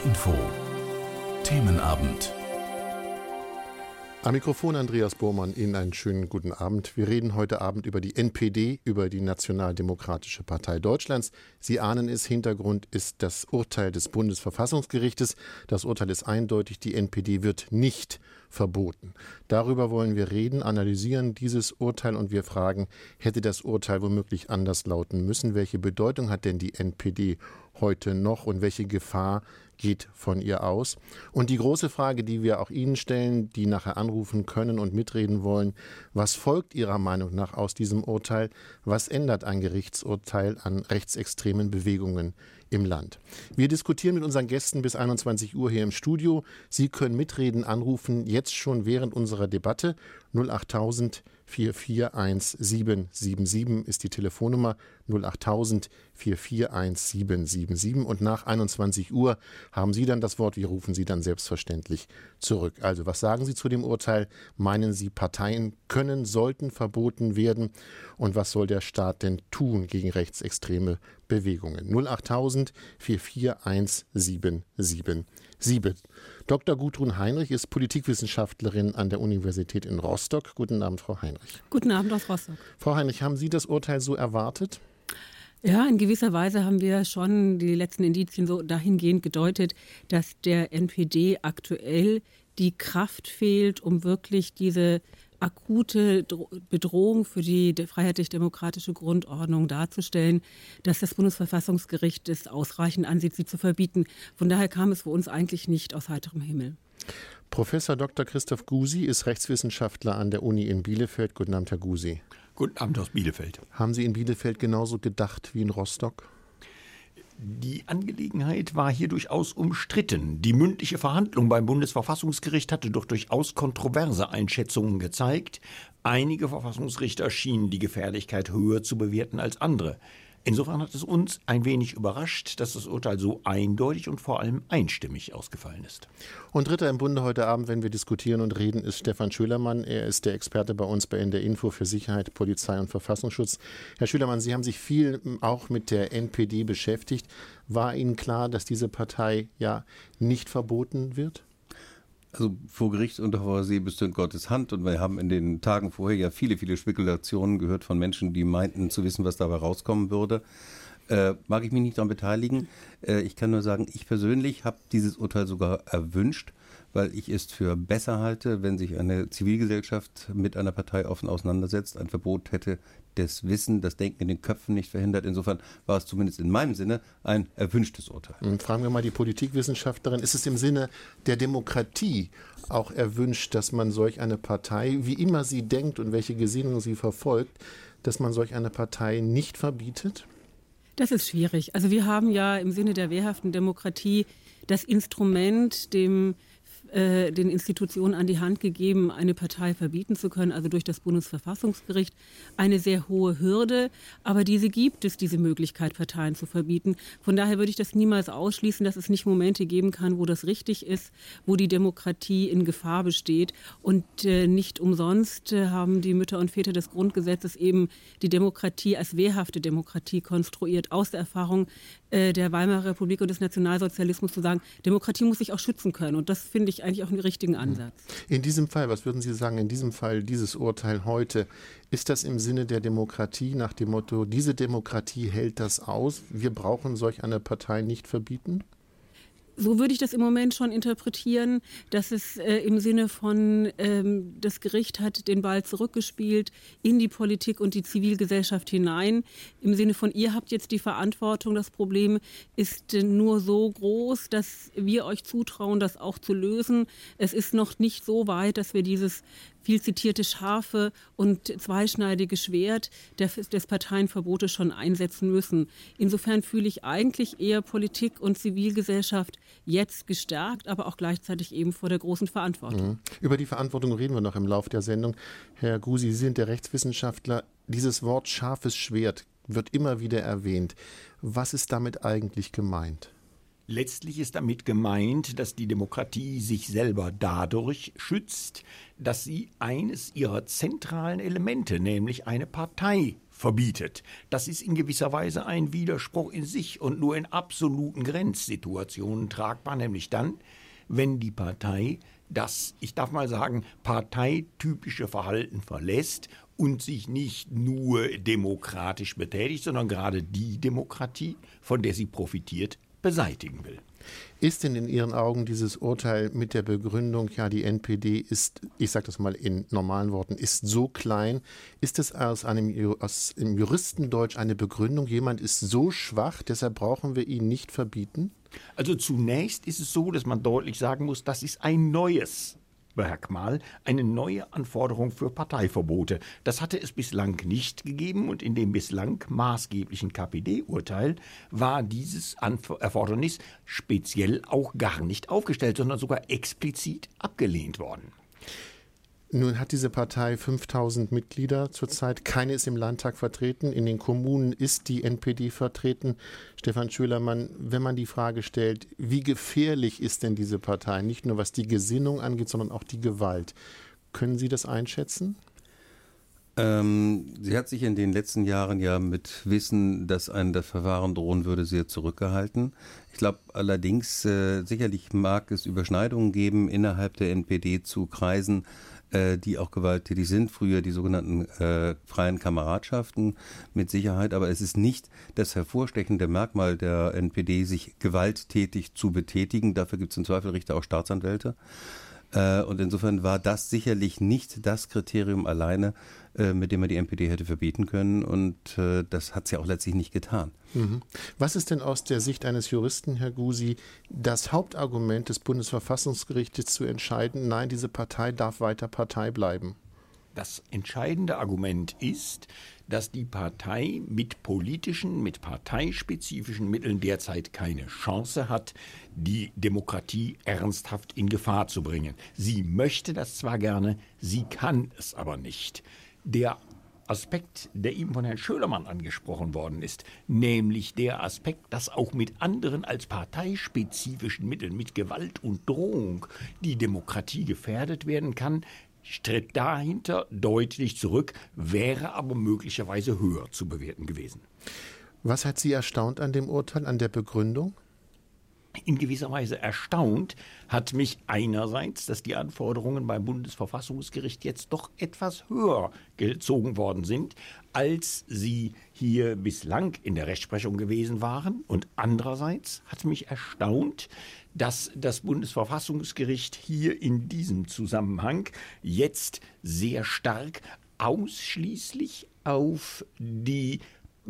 Info Themenabend. Am Mikrofon Andreas Bohrmann, Ihnen einen schönen guten Abend. Wir reden heute Abend über die NPD, über die Nationaldemokratische Partei Deutschlands. Sie ahnen es, Hintergrund ist das Urteil des Bundesverfassungsgerichtes. Das Urteil ist eindeutig, die NPD wird nicht verboten. Darüber wollen wir reden, analysieren dieses Urteil und wir fragen, hätte das Urteil womöglich anders lauten müssen? Welche Bedeutung hat denn die NPD heute noch und welche Gefahr geht von ihr aus? Und die große Frage, die wir auch Ihnen stellen, die nachher anrufen können und mitreden wollen, was folgt Ihrer Meinung nach aus diesem Urteil? Was ändert ein Gerichtsurteil an rechtsextremen Bewegungen im Land? Wir diskutieren mit unseren Gästen bis 21 Uhr hier im Studio. Sie können mitreden, anrufen, jetzt schon während unserer Debatte. 08000 441777 ist die Telefonnummer, 08000 441777. Und nach 21 Uhr haben Sie dann das Wort. Wir rufen Sie dann selbstverständlich zurück. Also, was sagen Sie zu dem Urteil? Meinen Sie, Parteien können, sollten verboten werden? Und was soll der Staat denn tun gegen rechtsextreme Bewegungen? 08000 441777. Dr. Gudrun Heinrich ist Politikwissenschaftlerin an der Universität in Rostock. Guten Abend, Frau Heinrich. Guten Abend aus Rostock. Frau Heinrich, haben Sie das Urteil so erwartet? Ja, in gewisser Weise haben wir schon die letzten Indizien so dahingehend gedeutet, dass der NPD aktuell die Kraft fehlt, um wirklich diese akute Bedrohung für die freiheitlich-demokratische Grundordnung darzustellen, dass das Bundesverfassungsgericht es ausreichend ansieht, sie zu verbieten. Von daher kam es für uns eigentlich nicht aus heiterem Himmel. Professor Dr. Christoph Gusi ist Rechtswissenschaftler an der Uni in Bielefeld. Guten Abend, Herr Gusi. Guten Abend aus Bielefeld. Haben Sie in Bielefeld genauso gedacht wie in Rostock? Die Angelegenheit war hier durchaus umstritten. Die mündliche Verhandlung beim Bundesverfassungsgericht hatte doch durchaus kontroverse Einschätzungen gezeigt. Einige Verfassungsrichter schienen die Gefährlichkeit höher zu bewerten als andere. Insofern hat es uns ein wenig überrascht, dass das Urteil so eindeutig und vor allem einstimmig ausgefallen ist. Und Dritter im Bunde heute Abend, wenn wir diskutieren und reden, ist Stefan Schülermann. Er ist der Experte bei uns bei NDR Info für Sicherheit, Polizei und Verfassungsschutz. Herr Schülermann, Sie haben sich viel auch mit der NPD beschäftigt. War Ihnen klar, dass diese Partei ja nicht verboten wird? Also vor Gericht und vor See bestimmt Gottes Hand. Und wir haben in den Tagen vorher ja viele Spekulationen gehört von Menschen, die meinten zu wissen, was dabei rauskommen würde. Mag ich mich nicht daran beteiligen. Ich kann nur sagen, ich persönlich habe dieses Urteil sogar erwünscht, weil ich es für besser halte, wenn sich eine Zivilgesellschaft mit einer Partei offen auseinandersetzt. Ein Verbot hätte das Wissen, das Denken in den Köpfen nicht verhindert. Insofern war es zumindest in meinem Sinne ein erwünschtes Urteil. Fragen wir mal die Politikwissenschaftlerin. Ist es im Sinne der Demokratie auch erwünscht, dass man solch eine Partei, wie immer sie denkt und welche Gesinnung sie verfolgt, dass man solch eine Partei nicht verbietet? Das ist schwierig. Also wir haben ja im Sinne der wehrhaften Demokratie das Instrument den Institutionen an die Hand gegeben, eine Partei verbieten zu können, also durch das Bundesverfassungsgericht. Eine sehr hohe Hürde, aber diese Möglichkeit, Parteien zu verbieten. Von daher würde ich das niemals ausschließen, dass es nicht Momente geben kann, wo das richtig ist, wo die Demokratie in Gefahr besteht. Und nicht umsonst haben die Mütter und Väter des Grundgesetzes eben die Demokratie als wehrhafte Demokratie konstruiert, aus der Erfahrung der Weimarer Republik und des Nationalsozialismus zu sagen, Demokratie muss sich auch schützen können. Und das finde ich eigentlich auch einen richtigen Ansatz. In diesem Fall, was würden Sie sagen, in diesem Fall, dieses Urteil heute, ist das im Sinne der Demokratie nach dem Motto, diese Demokratie hält das aus, wir brauchen solch eine Partei nicht verbieten? So würde ich das im Moment schon interpretieren, dass es im Sinne von, das Gericht hat den Ball zurückgespielt in die Politik und die Zivilgesellschaft hinein. Im Sinne von, ihr habt jetzt die Verantwortung. Das Problem ist nur so groß, dass wir euch zutrauen, das auch zu lösen. Es ist noch nicht so weit, dass wir dieses viel zitierte scharfe und zweischneidige Schwert des Parteienverbotes schon einsetzen müssen. Insofern fühle ich eigentlich eher Politik und Zivilgesellschaft jetzt gestärkt, aber auch gleichzeitig eben vor der großen Verantwortung. Über die Verantwortung reden wir noch im Laufe der Sendung. Herr Gusi, Sie sind der Rechtswissenschaftler. Dieses Wort scharfes Schwert wird immer wieder erwähnt. Was ist damit eigentlich gemeint? Letztlich ist damit gemeint, dass die Demokratie sich selber dadurch schützt, dass sie eines ihrer zentralen Elemente, nämlich eine Partei, verbietet. Das ist in gewisser Weise ein Widerspruch in sich und nur in absoluten Grenzsituationen tragbar, nämlich dann, wenn die Partei das, ich darf mal sagen, parteitypische Verhalten verlässt und sich nicht nur demokratisch betätigt, sondern gerade die Demokratie, von der sie profitiert, beseitigen will. Ist denn in Ihren Augen dieses Urteil mit der Begründung, ja, die NPD ist, ich sage das mal in normalen Worten, ist so klein, ist es aus im Juristendeutsch eine Begründung, jemand ist so schwach, deshalb brauchen wir ihn nicht verbieten? Also zunächst ist es so, dass man deutlich sagen muss, das ist ein neues Merkmal, eine neue Anforderung für Parteiverbote. Das hatte es bislang nicht gegeben und in dem bislang maßgeblichen KPD-Urteil war dieses Erfordernis speziell auch gar nicht aufgestellt, sondern sogar explizit abgelehnt worden. Nun hat diese Partei 5000 Mitglieder zurzeit. Keine ist im Landtag vertreten. In den Kommunen ist die NPD vertreten. Stefan Schölermann, wenn man die Frage stellt, wie gefährlich ist denn diese Partei? Nicht nur was die Gesinnung angeht, sondern auch die Gewalt. Können Sie das einschätzen? Sie hat sich in den letzten Jahren ja mit Wissen, dass einem das Verfahren drohen würde, sehr zurückgehalten. Ich glaube allerdings, sicherlich mag es Überschneidungen geben innerhalb der NPD zu Kreisen, die auch gewalttätig sind, früher die sogenannten freien Kameradschaften mit Sicherheit, aber es ist nicht das hervorstechende Merkmal der NPD, sich gewalttätig zu betätigen. Dafür gibt es im Zweifelrichter auch Staatsanwälte. Und insofern war das sicherlich nicht das Kriterium alleine, mit dem man die NPD hätte verbieten können. Und das hat sie auch letztlich nicht getan. Mhm. Was ist denn aus der Sicht eines Juristen, Herr Gusi, das Hauptargument des Bundesverfassungsgerichtes zu entscheiden, nein, diese Partei darf weiter Partei bleiben? Das entscheidende Argument ist, dass die Partei mit politischen, mit parteispezifischen Mitteln derzeit keine Chance hat, die Demokratie ernsthaft in Gefahr zu bringen. Sie möchte das zwar gerne, sie kann es aber nicht. Der Aspekt, der eben von Herrn Schölermann angesprochen worden ist, nämlich der Aspekt, dass auch mit anderen als parteispezifischen Mitteln, mit Gewalt und Drohung, die Demokratie gefährdet werden kann, tritt dahinter deutlich zurück, wäre aber möglicherweise höher zu bewerten gewesen. Was hat Sie erstaunt an dem Urteil, an der Begründung? In gewisser Weise erstaunt hat mich einerseits, dass die Anforderungen beim Bundesverfassungsgericht jetzt doch etwas höher gezogen worden sind, als sie hier bislang in der Rechtsprechung gewesen waren. Und andererseits hat mich erstaunt, dass das Bundesverfassungsgericht hier in diesem Zusammenhang jetzt sehr stark ausschließlich auf die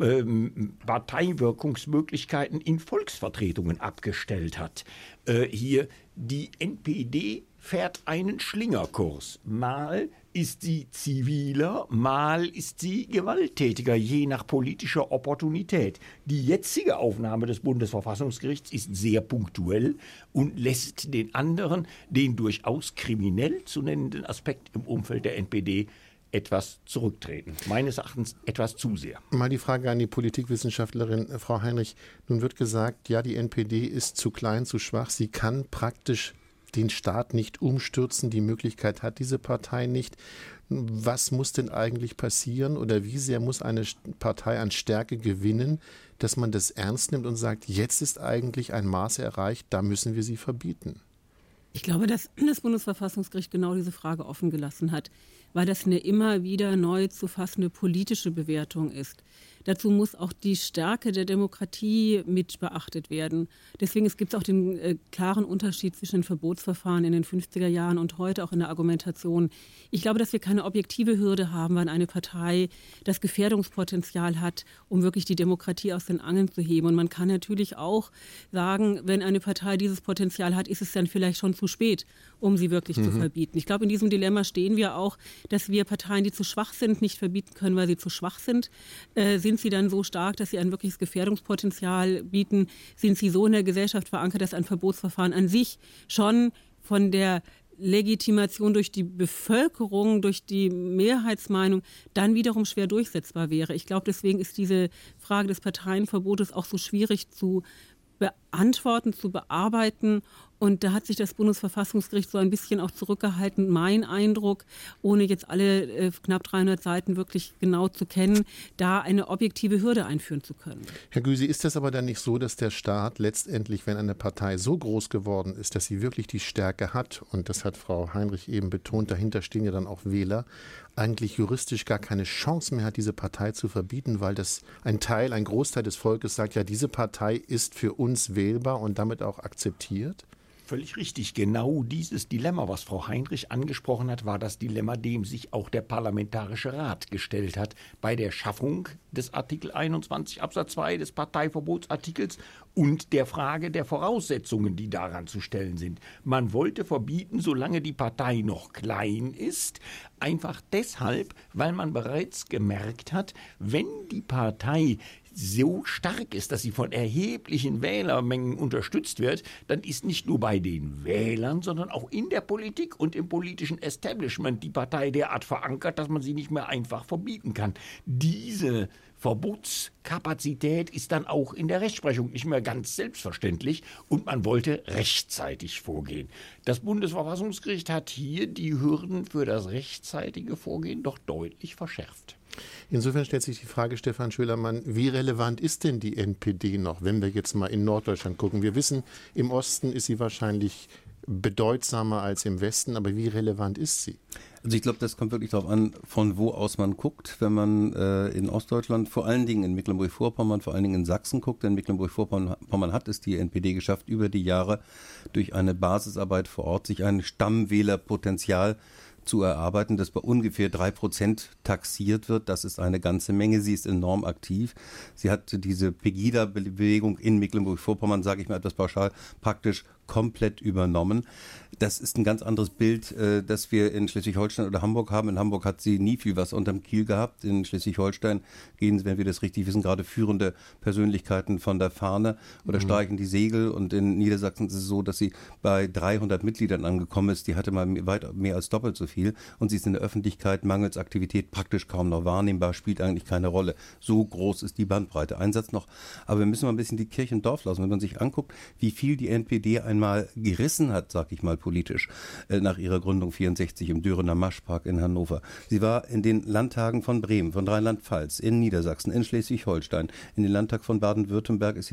Parteiwirkungsmöglichkeiten in Volksvertretungen abgestellt hat. Hier die NPD fährt einen Schlingerkurs. Mal ist sie ziviler, mal ist sie gewalttätiger, je nach politischer Opportunität. Die jetzige Aufnahme des Bundesverfassungsgerichts ist sehr punktuell und lässt den anderen, den durchaus kriminell zu nennenden Aspekt im Umfeld der NPD etwas zurücktreten. Meines Erachtens etwas zu sehr. Mal die Frage an die Politikwissenschaftlerin, Frau Heinrich. Nun wird gesagt, ja, die NPD ist zu klein, zu schwach. Sie kann praktisch den Staat nicht umstürzen. Die Möglichkeit hat diese Partei nicht. Was muss denn eigentlich passieren oder wie sehr muss eine Partei an Stärke gewinnen, dass man das ernst nimmt und sagt, jetzt ist eigentlich ein Maß erreicht, da müssen wir sie verbieten? Ich glaube, dass das Bundesverfassungsgericht genau diese Frage offen gelassen hat, weil das eine immer wieder neu zu fassende politische Bewertung ist. Dazu muss auch die Stärke der Demokratie mit beachtet werden. Deswegen gibt es auch den klaren Unterschied zwischen den Verbotsverfahren in den 50er Jahren und heute auch in der Argumentation. Ich glaube, dass wir keine objektive Hürde haben, wenn eine Partei das Gefährdungspotenzial hat, um wirklich die Demokratie aus den Angeln zu heben. Und man kann natürlich auch sagen, wenn eine Partei dieses Potenzial hat, ist es dann vielleicht schon zu spät, um sie wirklich zu verbieten. Ich glaube, in diesem Dilemma stehen wir auch, dass wir Parteien, die zu schwach sind, nicht verbieten können, weil sie zu schwach sind. Sind sie dann so stark, dass sie ein wirkliches Gefährdungspotenzial bieten? Sind sie so in der Gesellschaft verankert, dass ein Verbotsverfahren an sich schon von der Legitimation durch die Bevölkerung, durch die Mehrheitsmeinung dann wiederum schwer durchsetzbar wäre? Ich glaube, deswegen ist diese Frage des Parteienverbotes auch so schwierig zu Antworten zu bearbeiten. Und da hat sich das Bundesverfassungsgericht so ein bisschen auch zurückgehalten, mein Eindruck, ohne jetzt alle knapp 300 Seiten wirklich genau zu kennen, da eine objektive Hürde einführen zu können. Herr Gysi, ist das aber dann nicht so, dass der Staat letztendlich, wenn eine Partei so groß geworden ist, dass sie wirklich die Stärke hat, und das hat Frau Heinrich eben betont, dahinter stehen ja dann auch Wähler, eigentlich juristisch gar keine Chance mehr hat, diese Partei zu verbieten, weil das ein Großteil des Volkes sagt, ja, diese Partei ist für uns wählbar und damit auch akzeptiert? Völlig richtig. Genau dieses Dilemma, was Frau Heinrich angesprochen hat, war das Dilemma, dem sich auch der Parlamentarische Rat gestellt hat bei der Schaffung des Artikel 21 Absatz 2 des Parteiverbotsartikels und der Frage der Voraussetzungen, die daran zu stellen sind. Man wollte verbieten, solange die Partei noch klein ist, einfach deshalb, weil man bereits gemerkt hat, wenn die Partei so stark ist, dass sie von erheblichen Wählermengen unterstützt wird, dann ist nicht nur bei den Wählern, sondern auch in der Politik und im politischen Establishment die Partei derart verankert, dass man sie nicht mehr einfach verbieten kann. Diese Verbotskapazität ist dann auch in der Rechtsprechung nicht mehr ganz selbstverständlich und man wollte rechtzeitig vorgehen. Das Bundesverfassungsgericht hat hier die Hürden für das rechtzeitige Vorgehen doch deutlich verschärft. Insofern stellt sich die Frage, Stefan Schölermann, wie relevant ist denn die NPD noch, wenn wir jetzt mal in Norddeutschland gucken? Wir wissen, im Osten ist sie wahrscheinlich bedeutsamer als im Westen, aber wie relevant ist sie? Also ich glaube, das kommt wirklich darauf an, von wo aus man guckt. Wenn man in Ostdeutschland, vor allen Dingen in Mecklenburg-Vorpommern, vor allen Dingen in Sachsen guckt, denn Mecklenburg-Vorpommern hat es die NPD geschafft, über die Jahre durch eine Basisarbeit vor Ort sich ein Stammwählerpotenzial zu erarbeiten, das bei ungefähr 3% taxiert wird. Das ist eine ganze Menge. Sie ist enorm aktiv. Sie hat diese Pegida-Bewegung in Mecklenburg-Vorpommern, sage ich mal etwas pauschal, praktisch komplett übernommen. Das ist ein ganz anderes Bild, das wir in Schleswig-Holstein oder Hamburg haben. In Hamburg hat sie nie viel was unterm Kiel gehabt. In Schleswig-Holstein gehen, wenn wir das richtig wissen, gerade führende Persönlichkeiten von der Fahne oder streichen die Segel. Und in Niedersachsen ist es so, dass sie bei 300 Mitgliedern angekommen ist. Die hatte mal weit mehr als doppelt so viel. Und sie ist in der Öffentlichkeit mangels Aktivität praktisch kaum noch wahrnehmbar, spielt eigentlich keine Rolle. So groß ist die Bandbreite. Ein Satz noch, aber wir müssen mal ein bisschen die Kirche im Dorf lassen. Wenn man sich anguckt, wie viel die NPD einmal gerissen hat, sag ich mal politisch, nach ihrer Gründung 64 im Dürener Maschpark in Hannover. Sie war in den Landtagen von Bremen, von Rheinland-Pfalz, in Niedersachsen, in Schleswig-Holstein. In den Landtag von Baden-Württemberg ist sie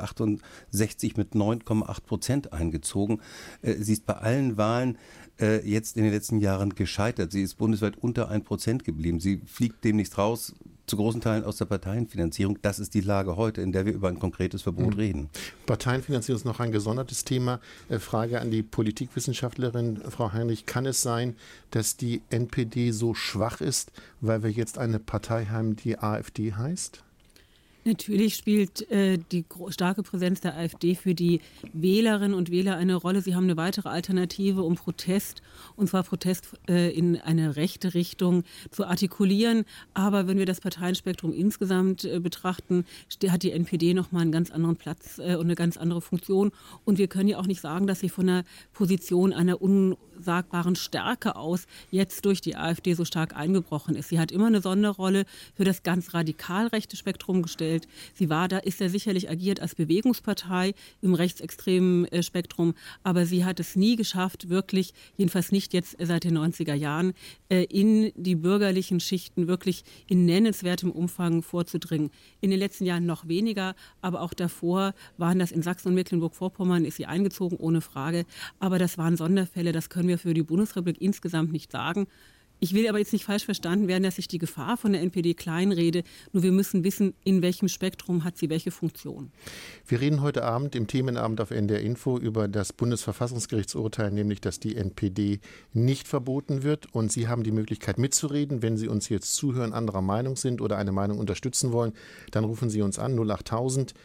1968 mit 9,8% eingezogen. Sie ist bei allen Wahlen jetzt in den letzten Jahren gescheitert. Sie ist bundesweit unter 1% geblieben. Sie fliegt demnächst raus, zu großen Teilen aus der Parteienfinanzierung. Das ist die Lage heute, in der wir über ein konkretes Verbot reden. Parteienfinanzierung ist noch ein gesondertes Thema. Frage an die Politikwissenschaftlerin, Frau Heinrich. Kann es sein, dass die NPD so schwach ist, weil wir jetzt eine Partei haben, die AfD heißt? Natürlich spielt die starke Präsenz der AfD für die Wählerinnen und Wähler eine Rolle. Sie haben eine weitere Alternative, um Protest, und zwar Protest in eine rechte Richtung zu artikulieren. Aber wenn wir das Parteienspektrum insgesamt betrachten, hat die NPD nochmal einen ganz anderen Platz und eine ganz andere Funktion. Und wir können ja auch nicht sagen, dass sie von einer Position einer unsagbaren Stärke aus jetzt durch die AfD so stark eingebrochen ist. Sie hat immer eine Sonderrolle für das ganz radikal rechte Spektrum gestellt. Sie ist ja sicherlich agiert als Bewegungspartei im rechtsextremen Spektrum, aber sie hat es nie geschafft, wirklich, jedenfalls nicht jetzt seit den 90er Jahren, in die bürgerlichen Schichten wirklich in nennenswertem Umfang vorzudringen. In den letzten Jahren noch weniger, aber auch davor waren das in Sachsen und Mecklenburg-Vorpommern, ist sie eingezogen, ohne Frage. Aber das waren Sonderfälle, das können wir für die Bundesrepublik insgesamt nicht sagen. Ich will aber jetzt nicht falsch verstanden werden, dass ich die Gefahr von der NPD kleinrede. Nur wir müssen wissen, in welchem Spektrum hat sie welche Funktion. Wir reden heute Abend im Themenabend auf NDR Info über das Bundesverfassungsgerichtsurteil, nämlich, dass die NPD nicht verboten wird. Und Sie haben die Möglichkeit mitzureden. Wenn Sie uns jetzt zuhören, anderer Meinung sind oder eine Meinung unterstützen wollen, dann rufen Sie uns an 08000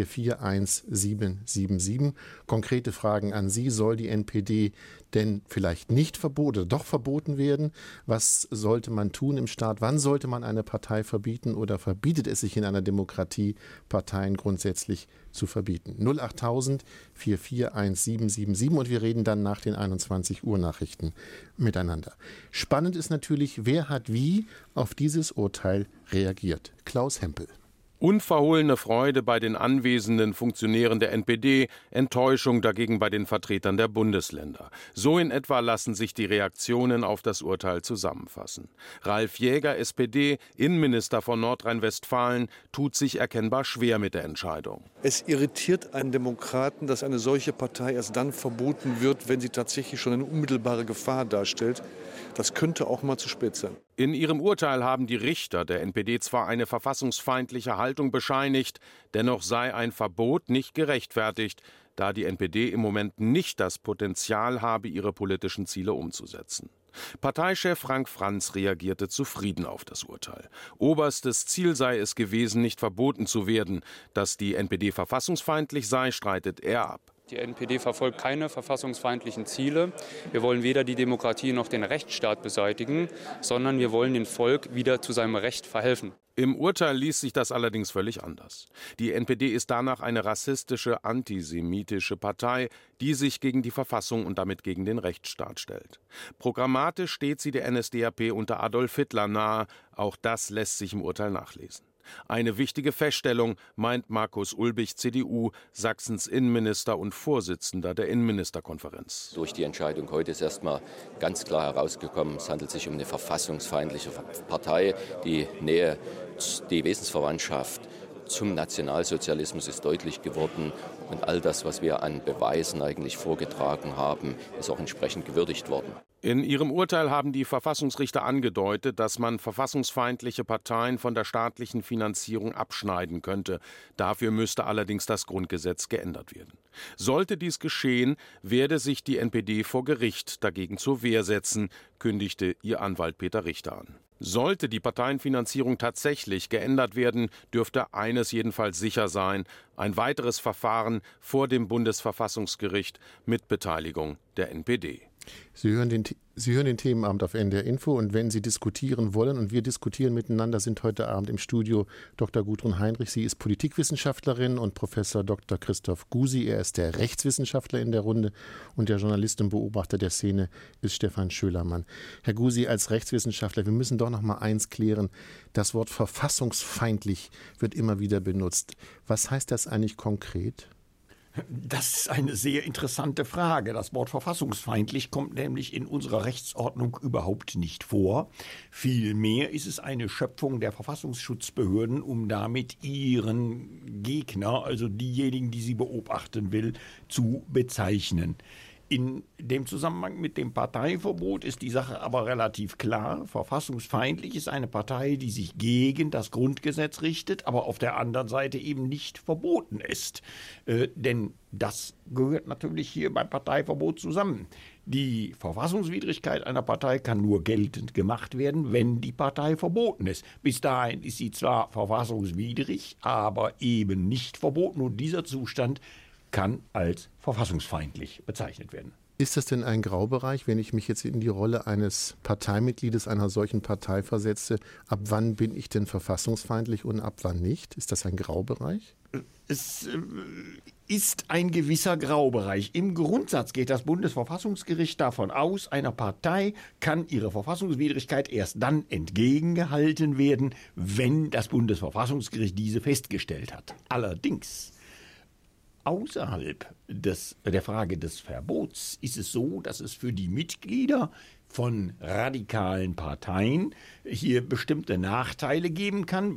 441 Konkrete Fragen an Sie. Soll die NPD denn vielleicht nicht verboten oder doch verboten werden? Was sollte man tun im Staat? Wann sollte man eine Partei verbieten oder verbietet es sich in einer Demokratie, Parteien grundsätzlich zu verbieten? 08000 441 und wir reden dann nach den 21 Uhr Nachrichten miteinander. Spannend ist natürlich, wer hat wie auf dieses Urteil reagiert. Klaus Hempel. Unverhohlene Freude bei den anwesenden Funktionären der NPD, Enttäuschung dagegen bei den Vertretern der Bundesländer. So in etwa lassen sich die Reaktionen auf das Urteil zusammenfassen. Ralf Jäger, SPD, Innenminister von Nordrhein-Westfalen, tut sich erkennbar schwer mit der Entscheidung. Es irritiert einen Demokraten, dass eine solche Partei erst dann verboten wird, wenn sie tatsächlich schon eine unmittelbare Gefahr darstellt. Das könnte auch mal zu spät sein. In ihrem Urteil haben die Richter der NPD zwar eine verfassungsfeindliche Haltung bescheinigt, dennoch sei ein Verbot nicht gerechtfertigt, da die NPD im Moment nicht das Potenzial habe, ihre politischen Ziele umzusetzen. Parteichef Frank Franz reagierte zufrieden auf das Urteil. Oberstes Ziel sei es gewesen, nicht verboten zu werden. Dass die NPD verfassungsfeindlich sei, streitet er ab. Die NPD verfolgt keine verfassungsfeindlichen Ziele. Wir wollen weder die Demokratie noch den Rechtsstaat beseitigen, sondern wir wollen dem Volk wieder zu seinem Recht verhelfen. Im Urteil liest sich das allerdings völlig anders. Die NPD ist danach eine rassistische, antisemitische Partei, die sich gegen die Verfassung und damit gegen den Rechtsstaat stellt. Programmatisch steht sie der NSDAP unter Adolf Hitler nahe. Auch das lässt sich im Urteil nachlesen. Eine wichtige Feststellung, meint Markus Ulbich, CDU, Sachsens Innenminister und Vorsitzender der Innenministerkonferenz. Durch die Entscheidung heute ist erstmal ganz klar herausgekommen, es handelt sich um eine verfassungsfeindliche Partei. Die Wesensverwandtschaft zum Nationalsozialismus ist deutlich geworden und all das, was wir an Beweisen eigentlich vorgetragen haben, ist auch entsprechend gewürdigt worden. In ihrem Urteil haben die Verfassungsrichter angedeutet, dass man verfassungsfeindliche Parteien von der staatlichen Finanzierung abschneiden könnte. Dafür müsste allerdings das Grundgesetz geändert werden. Sollte dies geschehen, werde sich die NPD vor Gericht dagegen zur Wehr setzen, kündigte ihr Anwalt Peter Richter an. Sollte die Parteienfinanzierung tatsächlich geändert werden, dürfte eines jedenfalls sicher sein: ein weiteres Verfahren vor dem Bundesverfassungsgericht mit Beteiligung der NPD. Sie hören den Themenabend auf NDR Info, und wenn Sie diskutieren wollen, und wir diskutieren miteinander, sind heute Abend im Studio Dr. Gudrun Heinrich. Sie ist Politikwissenschaftlerin, und Professor Dr. Christoph Gusi. Er ist der Rechtswissenschaftler in der Runde, und der Journalist und Beobachter der Szene ist Stefan Schölermann. Herr Gusi, als Rechtswissenschaftler, wir müssen doch noch mal eins klären. Das Wort verfassungsfeindlich wird immer wieder benutzt. Was heißt das eigentlich konkret? Das ist eine sehr interessante Frage. Das Wort verfassungsfeindlich kommt nämlich in unserer Rechtsordnung überhaupt nicht vor. Vielmehr ist es eine Schöpfung der Verfassungsschutzbehörden, um damit ihren Gegner, also diejenigen, die sie beobachten will, zu bezeichnen. In dem Zusammenhang mit dem Parteiverbot ist die Sache aber relativ klar. Verfassungsfeindlich ist eine Partei, die sich gegen das Grundgesetz richtet, aber auf der anderen Seite eben nicht verboten ist. Denn das gehört natürlich hier beim Parteiverbot zusammen. Die Verfassungswidrigkeit einer Partei kann nur geltend gemacht werden, wenn die Partei verboten ist. Bis dahin ist sie zwar verfassungswidrig, aber eben nicht verboten, und dieser Zustand kann als verfassungsfeindlich bezeichnet werden. Ist das denn ein Graubereich, wenn ich mich jetzt in die Rolle eines Parteimitgliedes einer solchen Partei versetze? Ab wann bin ich denn verfassungsfeindlich und ab wann nicht? Ist das ein Graubereich? Es ist ein gewisser Graubereich. Im Grundsatz geht das Bundesverfassungsgericht davon aus, einer Partei kann ihre Verfassungswidrigkeit erst dann entgegengehalten werden, wenn das Bundesverfassungsgericht diese festgestellt hat. Allerdings außerhalb der Frage des Verbots ist es so, dass es für die Mitglieder von radikalen Parteien hier bestimmte Nachteile geben kann,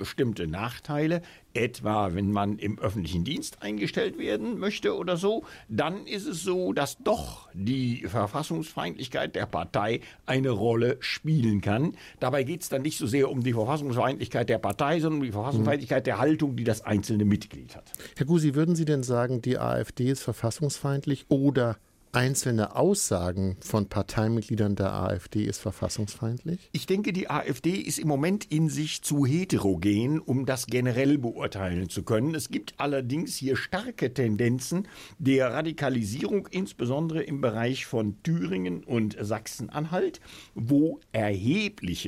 etwa wenn man im öffentlichen Dienst eingestellt werden möchte oder so, dann ist es so, dass doch die Verfassungsfeindlichkeit der Partei eine Rolle spielen kann. Dabei geht es dann nicht so sehr um die Verfassungsfeindlichkeit der Partei, sondern um die Verfassungsfeindlichkeit der Haltung, die das einzelne Mitglied hat. Herr Gusi, würden Sie denn sagen, die AfD ist verfassungsfeindlich, oder einzelne Aussagen von Parteimitgliedern der AfD ist verfassungsfeindlich? Ich denke, die AfD ist im Moment in sich zu heterogen, um das generell beurteilen zu können. Es gibt allerdings hier starke Tendenzen der Radikalisierung, insbesondere im Bereich von Thüringen und Sachsen-Anhalt, wo erhebliche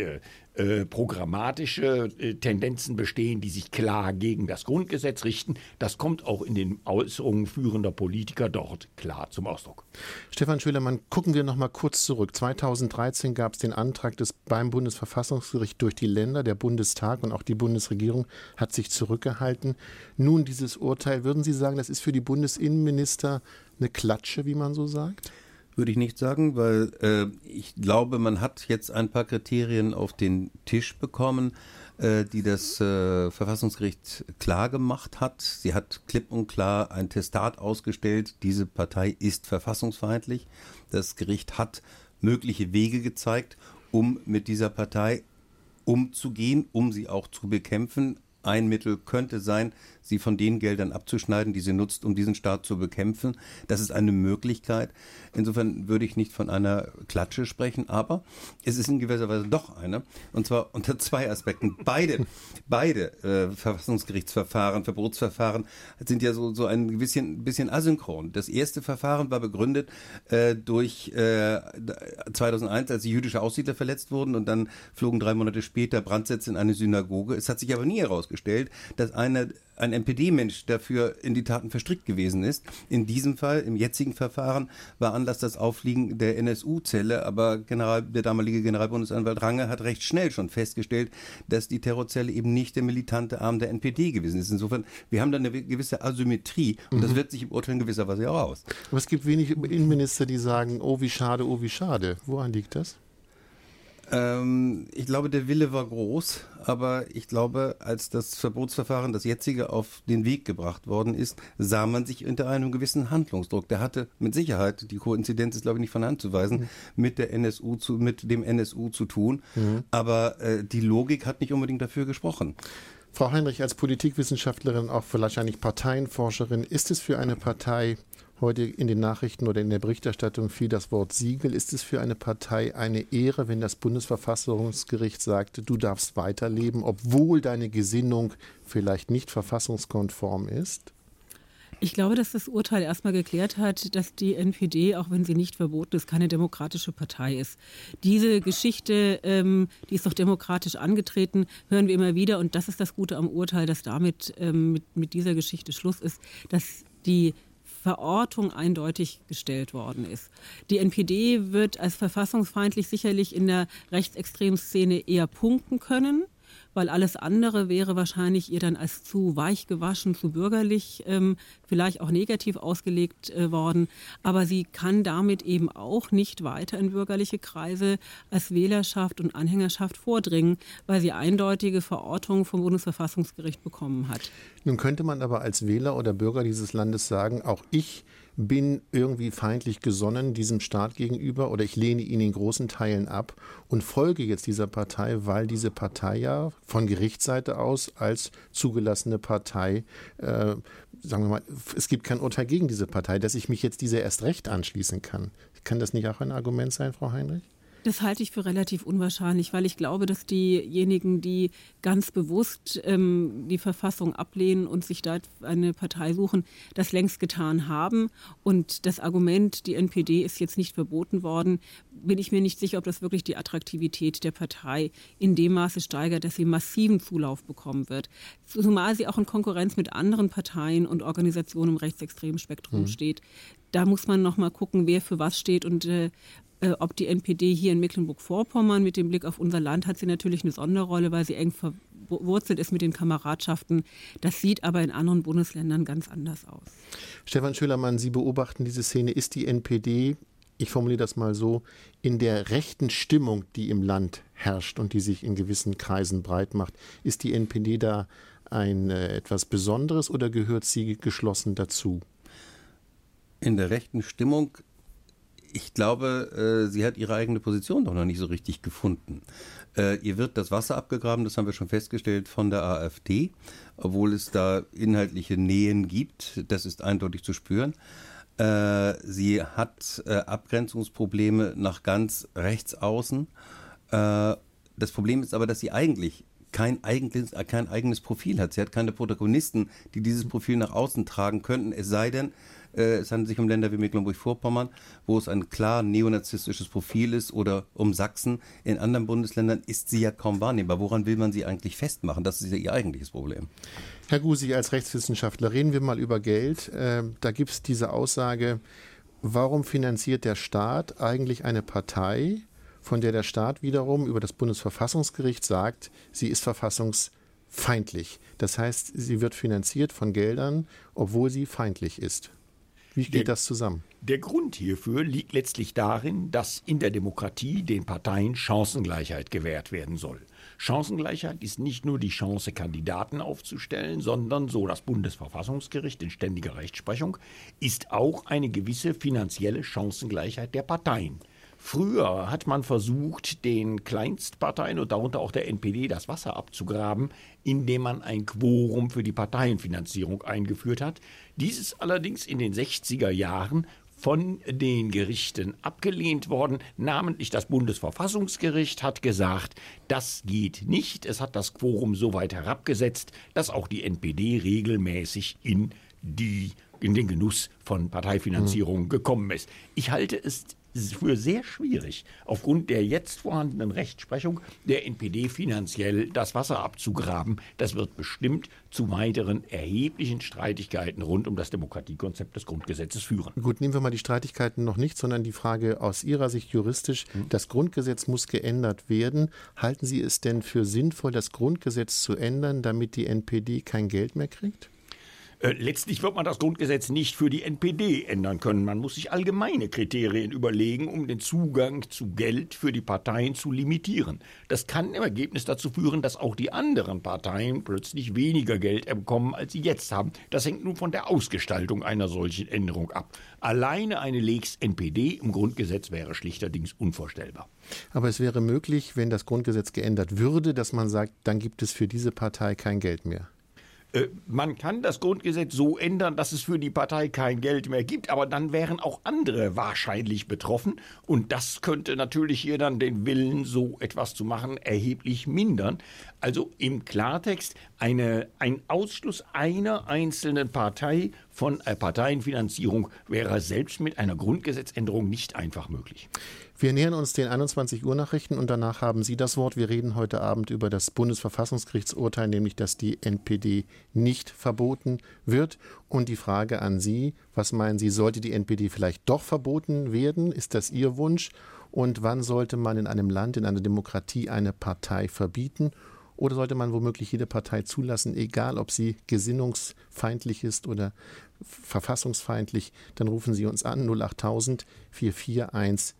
programmatische Tendenzen bestehen, die sich klar gegen das Grundgesetz richten. Das kommt auch in den Äußerungen führender Politiker dort klar zum Ausdruck. Stefan Schölermann, gucken wir noch mal kurz zurück. 2013 gab es den Antrag beim Bundesverfassungsgericht durch die Länder. Der Bundestag und auch die Bundesregierung hat sich zurückgehalten. Nun dieses Urteil, würden Sie sagen, das ist für die Bundesinnenminister eine Klatsche, wie man so sagt? Würde ich nicht sagen, weil ich glaube, man hat jetzt ein paar Kriterien auf den Tisch bekommen, die das Verfassungsgericht klar gemacht hat. Sie hat klipp und klar ein Testat ausgestellt, diese Partei ist verfassungsfeindlich. Das Gericht hat mögliche Wege gezeigt, um mit dieser Partei umzugehen, um sie auch zu bekämpfen. Ein Mittel könnte sein, sie von den Geldern abzuschneiden, die sie nutzt, um diesen Staat zu bekämpfen. Das ist eine Möglichkeit. Insofern würde ich nicht von einer Klatsche sprechen, aber es ist in gewisser Weise doch eine. Und zwar unter zwei Aspekten. Beide Verfassungsgerichtsverfahren, Verbotsverfahren sind ja so ein bisschen asynchron. Das erste Verfahren war begründet durch 2001, als die jüdische Aussiedler verletzt wurden und dann flogen 3 Monate später Brandsätze in eine Synagoge. Es hat sich aber nie herausgestellt, dass ein NPD-Mensch dafür in die Taten verstrickt gewesen ist. In diesem Fall, im jetzigen Verfahren, war Anlass das Auffliegen der NSU-Zelle, aber der damalige Generalbundesanwalt Range hat recht schnell schon festgestellt, dass die Terrorzelle eben nicht der militante Arm der NPD gewesen ist. Insofern, wir haben da eine gewisse Asymmetrie und das wirkt sich im Urteil in gewisser Weise auch aus. Aber es gibt wenig Innenminister, die sagen, oh wie schade, oh wie schade. Woran liegt das? Ich glaube, der Wille war groß, aber ich glaube, als das Verbotsverfahren, das jetzige, auf den Weg gebracht worden ist, sah man sich unter einem gewissen Handlungsdruck. Der hatte mit Sicherheit, die Koinzidenz ist glaube ich nicht von Hand zu weisen, mit dem NSU zu tun, aber die Logik hat nicht unbedingt dafür gesprochen. Frau Heinrich, als Politikwissenschaftlerin, auch wahrscheinlich Parteienforscherin, ist es für eine Partei, heute in den Nachrichten oder in der Berichterstattung fiel das Wort Siegel. Ist es für eine Partei eine Ehre, wenn das Bundesverfassungsgericht sagt, du darfst weiterleben, obwohl deine Gesinnung vielleicht nicht verfassungskonform ist? Ich glaube, dass das Urteil erstmal geklärt hat, dass die NPD, auch wenn sie nicht verboten ist, keine demokratische Partei ist. Diese Geschichte, die ist doch demokratisch angetreten, hören wir immer wieder. Und das ist das Gute am Urteil, dass damit mit dieser Geschichte Schluss ist, dass die Verortung eindeutig gestellt worden ist. Die NPD wird als verfassungsfeindlich sicherlich in der rechtsextremen Szene eher punkten können, weil alles andere wäre wahrscheinlich ihr dann als zu weich gewaschen, zu bürgerlich, vielleicht auch negativ ausgelegt worden. Aber sie kann damit eben auch nicht weiter in bürgerliche Kreise als Wählerschaft und Anhängerschaft vordringen, weil sie eindeutige Verortung vom Bundesverfassungsgericht bekommen hat. Nun könnte man aber als Wähler oder Bürger dieses Landes sagen, auch ich bin irgendwie feindlich gesonnen diesem Staat gegenüber oder ich lehne ihn in großen Teilen ab und folge jetzt dieser Partei, weil diese Partei ja von Gerichtsseite aus als zugelassene Partei, sagen wir mal, es gibt kein Urteil gegen diese Partei, dass ich mich jetzt dieser erst recht anschließen kann. Kann das nicht auch ein Argument sein, Frau Heinrich? Das halte ich für relativ unwahrscheinlich, weil ich glaube, dass diejenigen, die ganz bewusst die Verfassung ablehnen und sich da eine Partei suchen, das längst getan haben. Und das Argument, die NPD ist jetzt nicht verboten worden, bin ich mir nicht sicher, ob das wirklich die Attraktivität der Partei in dem Maße steigert, dass sie massiven Zulauf bekommen wird. Zumal sie auch in Konkurrenz mit anderen Parteien und Organisationen im rechtsextremen Spektrum steht. Da muss man noch mal gucken, wer für was steht und ob die NPD hier in Mecklenburg-Vorpommern mit dem Blick auf unser Land hat sie natürlich eine Sonderrolle, weil sie eng verwurzelt ist mit den Kameradschaften. Das sieht aber in anderen Bundesländern ganz anders aus. Stefan Schölermann, Sie beobachten diese Szene. Ist die NPD, ich formuliere das mal so, in der rechten Stimmung, die im Land herrscht und die sich in gewissen Kreisen breit macht, ist die NPD da etwas Besonderes oder gehört sie geschlossen dazu? In der rechten Stimmung, ich glaube, sie hat ihre eigene Position doch noch nicht so richtig gefunden. Ihr wird das Wasser abgegraben, das haben wir schon festgestellt, von der AfD, obwohl es da inhaltliche Nähen gibt, das ist eindeutig zu spüren. Sie hat Abgrenzungsprobleme nach ganz rechts außen. Das Problem ist aber, dass sie eigentlich kein eigenes Profil hat. Sie hat keine Protagonisten, die dieses Profil nach außen tragen könnten, es sei denn, es handelt sich um Länder wie Mecklenburg-Vorpommern, wo es ein klar neonazistisches Profil ist, oder um Sachsen. In anderen Bundesländern ist sie ja kaum wahrnehmbar. Woran will man sie eigentlich festmachen? Das ist ja ihr eigentliches Problem. Herr Gusi, als Rechtswissenschaftler, reden wir mal über Geld. Da gibt es diese Aussage, warum finanziert der Staat eigentlich eine Partei, von der der Staat wiederum über das Bundesverfassungsgericht sagt, sie ist verfassungsfeindlich. Das heißt, sie wird finanziert von Geldern, obwohl sie feindlich ist. Wie geht das zusammen? Der Grund hierfür liegt letztlich darin, dass in der Demokratie den Parteien Chancengleichheit gewährt werden soll. Chancengleichheit ist nicht nur die Chance, Kandidaten aufzustellen, sondern, so das Bundesverfassungsgericht in ständiger Rechtsprechung, ist auch eine gewisse finanzielle Chancengleichheit der Parteien. Früher hat man versucht, den Kleinstparteien und darunter auch der NPD das Wasser abzugraben, indem man ein Quorum für die Parteienfinanzierung eingeführt hat. Dies ist allerdings in den 60er Jahren von den Gerichten abgelehnt worden. Namentlich das Bundesverfassungsgericht hat gesagt, das geht nicht. Es hat das Quorum so weit herabgesetzt, dass auch die NPD regelmäßig in den Genuss von Parteifinanzierung gekommen ist. Ich halte es für sehr schwierig, aufgrund der jetzt vorhandenen Rechtsprechung der NPD finanziell das Wasser abzugraben. Das wird bestimmt zu weiteren erheblichen Streitigkeiten rund um das Demokratiekonzept des Grundgesetzes führen. Gut, nehmen wir mal die Streitigkeiten noch nicht, sondern die Frage aus Ihrer Sicht juristisch. Das Grundgesetz muss geändert werden. Halten Sie es denn für sinnvoll, das Grundgesetz zu ändern, damit die NPD kein Geld mehr kriegt? Letztlich wird man das Grundgesetz nicht für die NPD ändern können. Man muss sich allgemeine Kriterien überlegen, um den Zugang zu Geld für die Parteien zu limitieren. Das kann im Ergebnis dazu führen, dass auch die anderen Parteien plötzlich weniger Geld bekommen, als sie jetzt haben. Das hängt nun von der Ausgestaltung einer solchen Änderung ab. Alleine eine Lex NPD im Grundgesetz wäre schlichterdings unvorstellbar. Aber es wäre möglich, wenn das Grundgesetz geändert würde, dass man sagt, dann gibt es für diese Partei kein Geld mehr. Man kann das Grundgesetz so ändern, dass es für die Partei kein Geld mehr gibt, aber dann wären auch andere wahrscheinlich betroffen und das könnte natürlich hier dann den Willen, so etwas zu machen, erheblich mindern. Also im Klartext, ein Ausschluss einer einzelnen Partei von Parteienfinanzierung wäre selbst mit einer Grundgesetzänderung nicht einfach möglich. Wir nähern uns den 21 Uhr Nachrichten und danach haben Sie das Wort. Wir reden heute Abend über das Bundesverfassungsgerichtsurteil, nämlich dass die NPD nicht verboten wird. Und die Frage an Sie, was meinen Sie, sollte die NPD vielleicht doch verboten werden? Ist das Ihr Wunsch? Und wann sollte man in einem Land, in einer Demokratie eine Partei verbieten? Oder sollte man womöglich jede Partei zulassen, egal ob sie gesinnungsfeindlich ist oder verfassungsfeindlich? Dann rufen Sie uns an 08000 441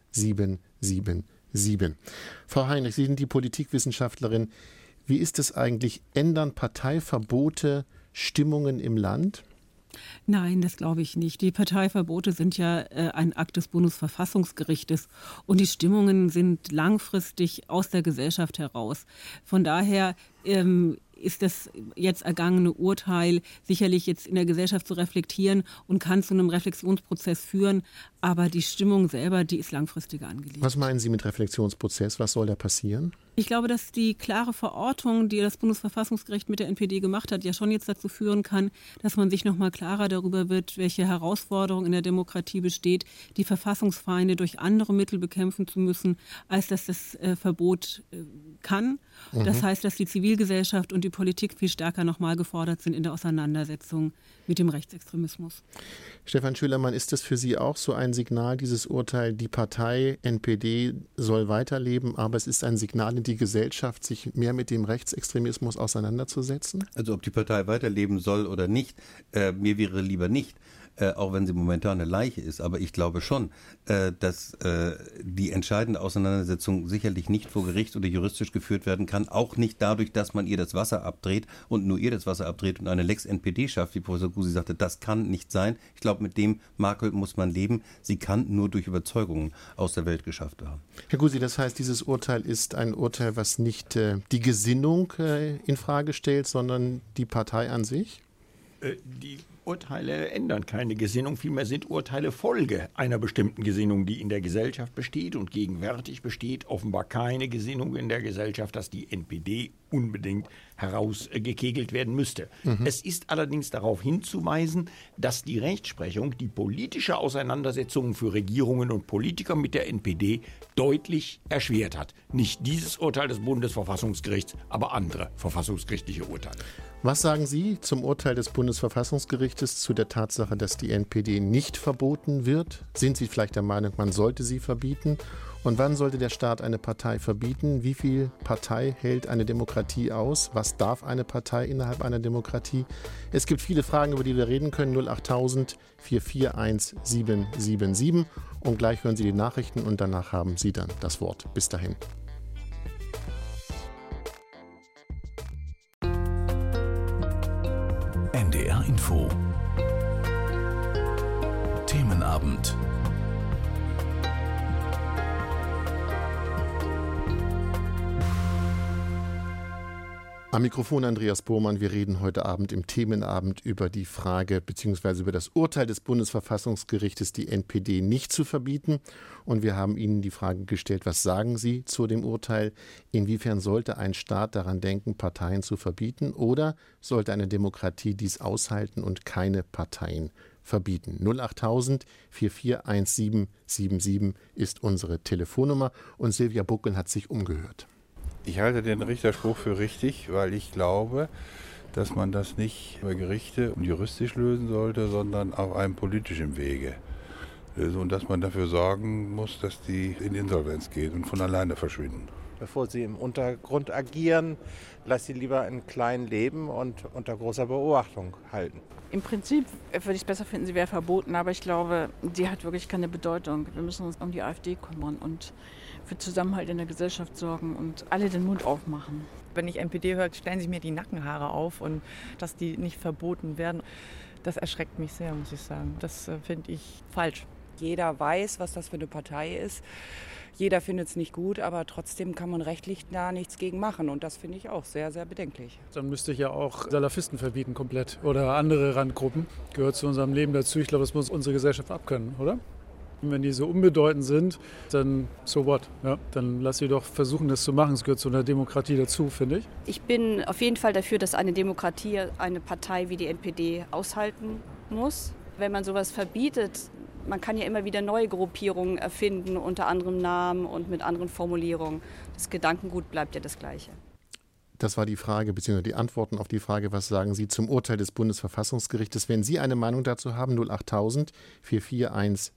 777. Frau Heinrich, Sie sind die Politikwissenschaftlerin. Wie ist es eigentlich? Ändern Parteiverbote Stimmungen im Land? Nein, das glaube ich nicht. Die Parteiverbote sind ja ein Akt des Bundesverfassungsgerichtes und die Stimmungen sind langfristig aus der Gesellschaft heraus. Von daher ist das jetzt ergangene Urteil sicherlich jetzt in der Gesellschaft zu reflektieren und kann zu einem Reflexionsprozess führen. Aber die Stimmung selber, die ist langfristiger angelegt. Was meinen Sie mit Reflexionsprozess? Was soll da passieren? Ich glaube, dass die klare Verortung, die das Bundesverfassungsgericht mit der NPD gemacht hat, ja schon jetzt dazu führen kann, dass man sich noch mal klarer darüber wird, welche Herausforderung in der Demokratie besteht, die Verfassungsfeinde durch andere Mittel bekämpfen zu müssen, als dass das Verbot kann. Das heißt, dass die Zivilgesellschaft und die Politik viel stärker noch mal gefordert sind in der Auseinandersetzung mit dem Rechtsextremismus. Stefan Schülermann, ist das für Sie auch so ein Signal, dieses Urteil, die Partei NPD soll weiterleben, aber es ist ein Signal in die Gesellschaft, sich mehr mit dem Rechtsextremismus auseinanderzusetzen? Also ob die Partei weiterleben soll oder nicht, mir wäre lieber nicht. Auch wenn sie momentan eine Leiche ist. Aber ich glaube schon, dass die entscheidende Auseinandersetzung sicherlich nicht vor Gericht oder juristisch geführt werden kann. Auch nicht dadurch, dass man ihr das Wasser abdreht und nur ihr das Wasser abdreht und eine Lex NPD schafft, wie Professor Gusi sagte. Das kann nicht sein. Ich glaube, mit dem Makel muss man leben. Sie kann nur durch Überzeugungen aus der Welt geschafft haben. Herr Gusi, das heißt, dieses Urteil ist ein Urteil, was nicht die Gesinnung in Frage stellt, sondern die Partei an sich? Die Urteile ändern keine Gesinnung, vielmehr sind Urteile Folge einer bestimmten Gesinnung, die in der Gesellschaft besteht und gegenwärtig besteht offenbar keine Gesinnung in der Gesellschaft, dass die NPD unbedingt herausgekegelt werden müsste. Es ist allerdings darauf hinzuweisen, dass die Rechtsprechung die politische Auseinandersetzung für Regierungen und Politiker mit der NPD deutlich erschwert hat. Nicht dieses Urteil des Bundesverfassungsgerichts, aber andere verfassungsgerichtliche Urteile. Was sagen Sie zum Urteil des Bundesverfassungsgerichtes zu der Tatsache, dass die NPD nicht verboten wird? Sind Sie vielleicht der Meinung, man sollte sie verbieten? Und wann sollte der Staat eine Partei verbieten? Wie viel Partei hält eine Demokratie aus? Was darf eine Partei innerhalb einer Demokratie? Es gibt viele Fragen, über die wir reden können. 08000 441 777. Und gleich hören Sie die Nachrichten und danach haben Sie dann das Wort. Bis dahin. NDR Info. Themenabend. Am Mikrofon Andreas Bormann. Wir reden heute Abend im Themenabend über die Frage bzw. über das Urteil des Bundesverfassungsgerichtes, die NPD nicht zu verbieten. Und wir haben Ihnen die Frage gestellt, was sagen Sie zu dem Urteil? Inwiefern sollte ein Staat daran denken, Parteien zu verbieten? Oder sollte eine Demokratie dies aushalten und keine Parteien verbieten? 08000 441777 ist unsere Telefonnummer. Und Silvia Buckel hat sich umgehört. Ich halte den Richterspruch für richtig, weil ich glaube, dass man das nicht über Gerichte und juristisch lösen sollte, sondern auf einem politischen Wege. Und dass man dafür sorgen muss, dass die in Insolvenz gehen und von alleine verschwinden. Bevor sie im Untergrund agieren, lass sie lieber in kleinen leben und unter großer Beobachtung halten. Im Prinzip würde ich es besser finden, sie wäre verboten, aber ich glaube, die hat wirklich keine Bedeutung. Wir müssen uns um die AfD kümmern und für Zusammenhalt in der Gesellschaft sorgen und alle den Mund aufmachen. Wenn ich NPD höre, stellen sich mir die Nackenhaare auf und dass die nicht verboten werden, das erschreckt mich sehr, muss ich sagen. Das finde ich falsch. Jeder weiß, was das für eine Partei ist. Jeder findet es nicht gut, aber trotzdem kann man rechtlich da nichts gegen machen. Und das finde ich auch sehr, sehr bedenklich. Dann müsste ich ja auch Salafisten verbieten komplett oder andere Randgruppen. Gehört zu unserem Leben dazu. Ich glaube, das muss unsere Gesellschaft abkönnen, oder? Wenn die so unbedeutend sind, dann so what? Ja, dann lass sie doch versuchen, das zu machen. Es gehört zu einer Demokratie dazu, finde ich. Ich bin auf jeden Fall dafür, dass eine Demokratie eine Partei wie die NPD aushalten muss. Wenn man sowas verbietet, man kann ja immer wieder neue Gruppierungen erfinden unter anderem Namen und mit anderen Formulierungen. Das Gedankengut bleibt ja das Gleiche. Das war die Frage bzw. die Antworten auf die Frage, was sagen Sie zum Urteil des Bundesverfassungsgerichtes? Wenn Sie eine Meinung dazu haben, 08000 441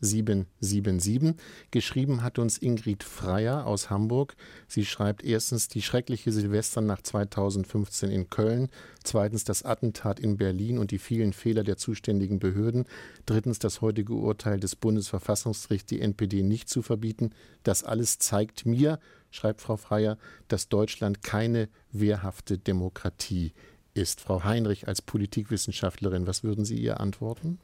777. Geschrieben hat uns Ingrid Freier aus Hamburg. Sie schreibt erstens die schreckliche Silvesternacht 2015 in Köln, zweitens das Attentat in Berlin und die vielen Fehler der zuständigen Behörden, drittens das heutige Urteil des Bundesverfassungsgerichts, die NPD nicht zu verbieten. Das alles zeigt mir, schreibt Frau Freier, dass Deutschland keine wehrhafte Demokratie ist. Frau Heinrich als Politikwissenschaftlerin, was würden Sie ihr antworten?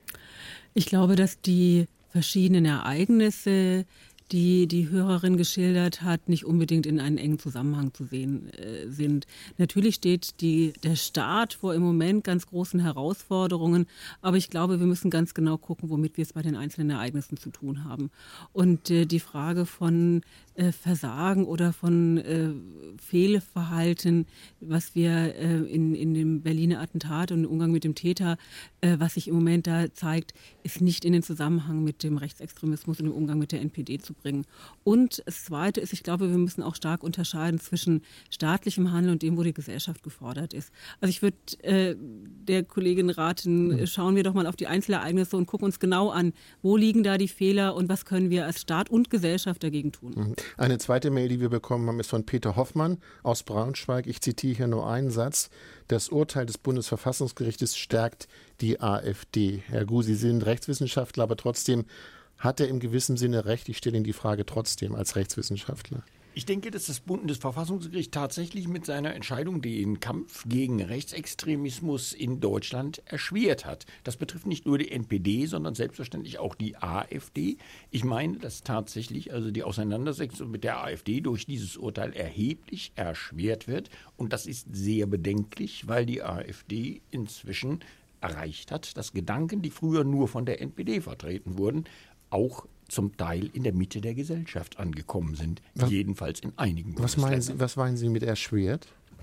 Ich glaube, dass die verschiedenen Ereignisse, die die Hörerin geschildert hat, nicht unbedingt in einen engen Zusammenhang zu sehen sind. Natürlich steht der Staat vor im Moment ganz großen Herausforderungen, aber ich glaube, wir müssen ganz genau gucken, womit wir es bei den einzelnen Ereignissen zu tun haben. Und die Frage von Versagen oder von Fehlverhalten, was wir in dem Berliner Attentat und im Umgang mit dem Täter, was sich im Moment da zeigt, ist nicht in den Zusammenhang mit dem Rechtsextremismus und dem Umgang mit der NPD zu bringen. Und das Zweite ist, ich glaube, wir müssen auch stark unterscheiden zwischen staatlichem Handeln und dem, wo die Gesellschaft gefordert ist. Also ich würde der Kollegin raten, schauen wir doch mal auf die Einzelereignisse und gucken uns genau an, wo liegen da die Fehler und was können wir als Staat und Gesellschaft dagegen tun. Eine zweite Mail, die wir bekommen haben, ist von Peter Hoffmann aus Braunschweig. Ich zitiere hier nur einen Satz. Das Urteil des Bundesverfassungsgerichtes stärkt die AfD. Herr Gu, Sie sind Rechtswissenschaftler, aber trotzdem hat er im gewissen Sinne recht. Ich stelle Ihnen die Frage trotzdem als Rechtswissenschaftler. Ich denke, dass das Bundesverfassungsgericht tatsächlich mit seiner Entscheidung den Kampf gegen Rechtsextremismus in Deutschland erschwert hat. Das betrifft nicht nur die NPD, sondern selbstverständlich auch die AfD. Ich meine, dass tatsächlich also die Auseinandersetzung mit der AfD durch dieses Urteil erheblich erschwert wird. Und das ist sehr bedenklich, weil die AfD inzwischen erreicht hat, dass Gedanken, die früher nur von der NPD vertreten wurden, auch zum Teil in der Mitte der Gesellschaft angekommen sind, jedenfalls in einigen Bundesländern. Was meinen Sie mit erschwert?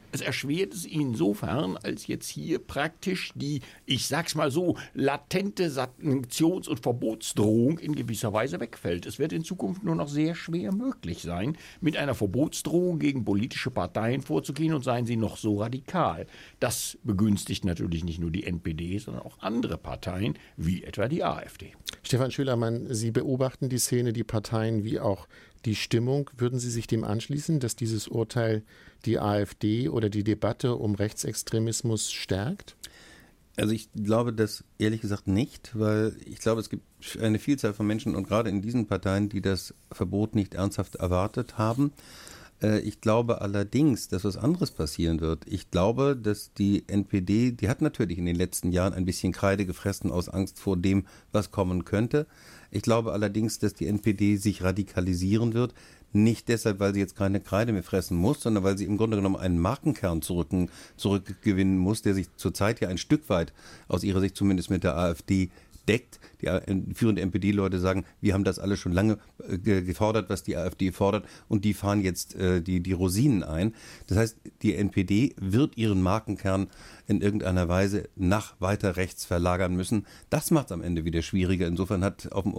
Es erschwert es insofern, als jetzt hier praktisch die, ich sag's mal so, latente Sanktions- und Verbotsdrohung in gewisser Weise wegfällt. Es wird in Zukunft nur noch sehr schwer möglich sein, mit einer Verbotsdrohung gegen politische Parteien vorzugehen, und seien sie noch so radikal. Das begünstigt natürlich nicht nur die NPD, sondern auch andere Parteien, wie etwa die AfD. Stefan Schülermann, Sie beobachten die Szene, die Parteien wie auch die Stimmung. Würden Sie sich dem anschließen, dass dieses Urteil die AfD oder die Debatte um Rechtsextremismus stärkt? Also ich glaube das ehrlich gesagt nicht, weil ich glaube, es gibt eine Vielzahl von Menschen und gerade in diesen Parteien, die das Verbot nicht ernsthaft erwartet haben. Ich glaube allerdings, dass was anderes passieren wird. Ich glaube, dass die NPD, die hat natürlich in den letzten Jahren ein bisschen Kreide gefressen aus Angst vor dem, was kommen könnte. Ich glaube allerdings, dass die NPD sich radikalisieren wird. Nicht deshalb, weil sie jetzt keine Kreide mehr fressen muss, sondern weil sie im Grunde genommen einen Markenkern zurückgewinnen muss, der sich zurzeit ja ein Stück weit, aus ihrer Sicht zumindest, mit der AfD deckt. Die führenden NPD-Leute sagen, wir haben das alles schon lange gefordert, was die AfD fordert, und die fahren jetzt die Rosinen ein. Das heißt, die NPD wird ihren Markenkern in irgendeiner Weise nach weiter rechts verlagern müssen. Das macht es am Ende wieder schwieriger. Insofern hat auf dem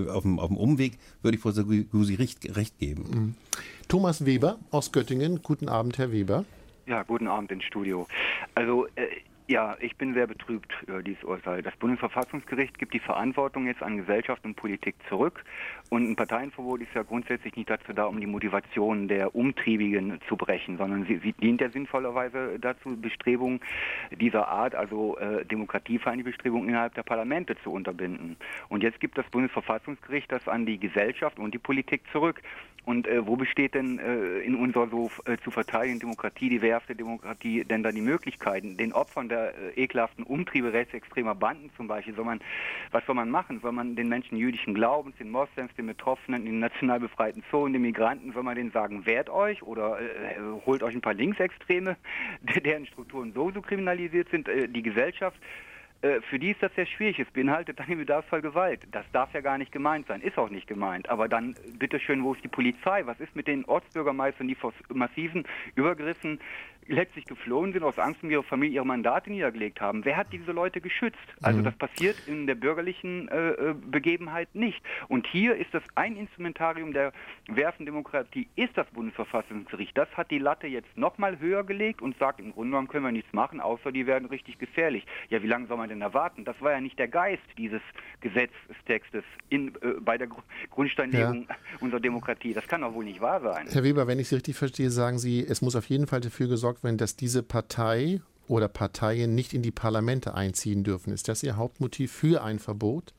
Umweg, würde ich Frau Sagusi recht geben. Thomas Weber aus Göttingen. Guten Abend, Herr Weber. Ja, guten Abend ins Studio. Also ja, ich bin sehr betrübt über dieses Urteil. Das Bundesverfassungsgericht gibt die Verantwortung jetzt an Gesellschaft und Politik zurück. Und ein Parteienverbot ist ja grundsätzlich nicht dazu da, um die Motivation der Umtriebigen zu brechen, sondern sie dient ja sinnvollerweise dazu, Bestrebungen dieser Art, also demokratiefeindliche Bestrebungen innerhalb der Parlamente zu unterbinden. Und jetzt gibt das Bundesverfassungsgericht das an die Gesellschaft und die Politik zurück. Und wo besteht denn in unserer so zu verteidigenden Demokratie, die wehrhafte Demokratie, denn da die Möglichkeiten, den Opfern der ekelhaften Umtriebe rechtsextremer Banden zum Beispiel, was soll man machen? Soll man den Menschen jüdischen Glaubens, den Moslems, den Betroffenen, den national befreiten Zonen, den Migranten, soll man denen sagen, wehrt euch oder holt euch ein paar Linksextreme, deren Strukturen so kriminalisiert sind, die Gesellschaft? Für die ist das sehr schwierig. Es beinhaltet dann im Bedarfsfall Gewalt. Das darf ja gar nicht gemeint sein, ist auch nicht gemeint. Aber dann, bitteschön, wo ist die Polizei? Was ist mit den Ortsbürgermeistern, die vor massiven Übergriffen letztlich geflohen sind, aus Angst um ihre Familie, ihre Mandate niedergelegt haben? Wer hat diese Leute geschützt? Also das passiert in der bürgerlichen Begebenheit nicht. Und hier ist das ein Instrumentarium der wehrhaften Demokratie, ist das Bundesverfassungsgericht. Das hat die Latte jetzt nochmal höher gelegt und sagt, im Grunde genommen können wir nichts machen, außer die werden richtig gefährlich. Ja, wie lange soll man denn erwarten? Das war ja nicht der Geist dieses Gesetzestextes bei der Grundsteinlegung unserer Demokratie. Das kann doch wohl nicht wahr sein. Herr Weber, wenn ich Sie richtig verstehe, sagen Sie, es muss auf jeden Fall dafür gesorgt werden, dass diese Partei oder Parteien nicht in die Parlamente einziehen dürfen. Ist das Ihr Hauptmotiv für ein Verbot?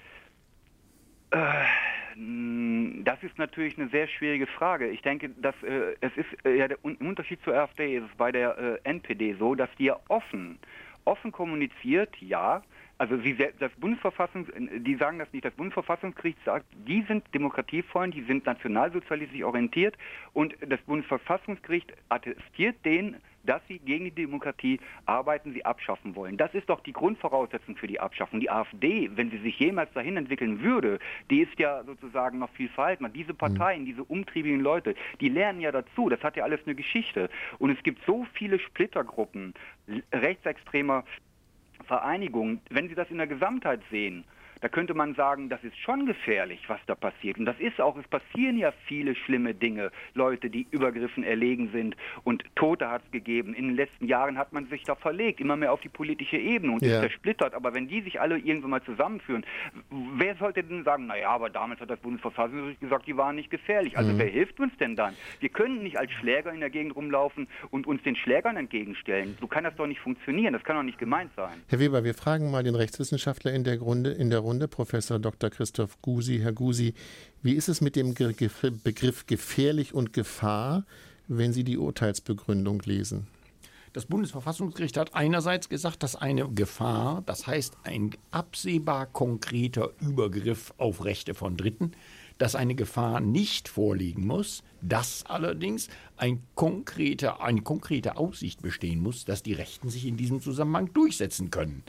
Das ist natürlich eine sehr schwierige Frage. Ich denke, dass es ist ja im Unterschied zur AfD ist es bei der NPD so, dass die ja offen kommuniziert, ja. Also die sagen das nicht. Das Bundesverfassungsgericht sagt, die sind demokratiefreundlich, die sind nationalsozialistisch orientiert, und das Bundesverfassungsgericht attestiert denen, dass sie gegen die Demokratie arbeiten, sie abschaffen wollen. Das ist doch die Grundvoraussetzung für die Abschaffung. Die AfD, wenn sie sich jemals dahin entwickeln würde, die ist ja sozusagen noch viel verhaltener. Diese Parteien, diese umtriebigen Leute, die lernen ja dazu. Das hat ja alles eine Geschichte. Und es gibt so viele Splittergruppen rechtsextremer Vereinigungen. Wenn Sie das in der Gesamtheit sehen, da könnte man sagen, das ist schon gefährlich, was da passiert. Und das ist auch, es passieren ja viele schlimme Dinge. Leute, die Übergriffen erlegen sind, und Tote hat es gegeben. In den letzten Jahren hat man sich da verlegt, immer mehr auf die politische Ebene und ist zersplittert. Aber wenn die sich alle irgendwann mal zusammenführen, wer sollte denn sagen, naja, aber damals hat das Bundesverfassungsgericht gesagt, die waren nicht gefährlich. Also wer hilft uns denn dann? Wir können nicht als Schläger in der Gegend rumlaufen und uns den Schlägern entgegenstellen. So kann das doch nicht funktionieren. Das kann doch nicht gemeint sein. Herr Weber, wir fragen mal den Rechtswissenschaftler in der Runde, Professor Dr. Christoph Gusi. Herr Gusi, wie ist es mit dem Begriff gefährlich und Gefahr, wenn Sie die Urteilsbegründung lesen? Das Bundesverfassungsgericht hat einerseits gesagt, dass eine Gefahr, das heißt ein absehbar konkreter Übergriff auf Rechte von Dritten, dass eine Gefahr nicht vorliegen muss, dass allerdings eine konkrete Aussicht bestehen muss, dass die Rechten sich in diesem Zusammenhang durchsetzen können.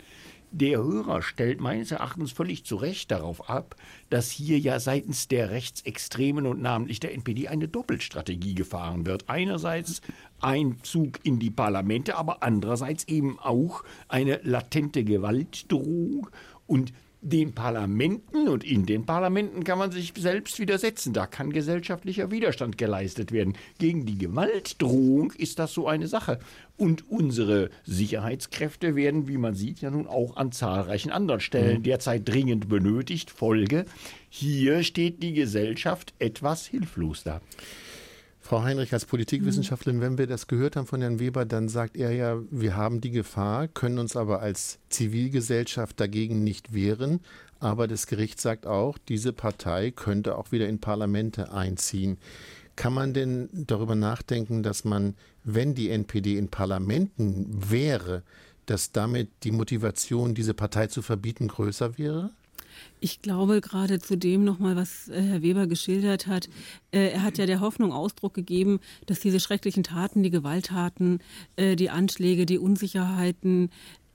Der Hörer stellt meines Erachtens völlig zu Recht darauf ab, dass hier ja seitens der Rechtsextremen und namentlich der NPD eine Doppelstrategie gefahren wird. Einerseits Einzug in die Parlamente, aber andererseits eben auch eine latente Gewaltdrohung und den Parlamenten, und in den Parlamenten kann man sich selbst widersetzen. Da kann gesellschaftlicher Widerstand geleistet werden. Gegen die Gewaltdrohung ist das so eine Sache. Und unsere Sicherheitskräfte werden, wie man sieht, ja nun auch an zahlreichen anderen Stellen derzeit dringend benötigt. Folge: hier steht die Gesellschaft etwas hilflos da. Frau Heinrich, als Politikwissenschaftlerin, wenn wir das gehört haben von Herrn Weber, dann sagt er ja, wir haben die Gefahr, können uns aber als Zivilgesellschaft dagegen nicht wehren. Aber das Gericht sagt auch, diese Partei könnte auch wieder in Parlamente einziehen. Kann man denn darüber nachdenken, dass man, wenn die NPD in Parlamenten wäre, dass damit die Motivation, diese Partei zu verbieten, größer wäre? Ich glaube gerade zu dem nochmal, was Herr Weber geschildert hat. Er hat ja der Hoffnung Ausdruck gegeben, dass diese schrecklichen Taten, die Gewalttaten, die Anschläge, die Unsicherheiten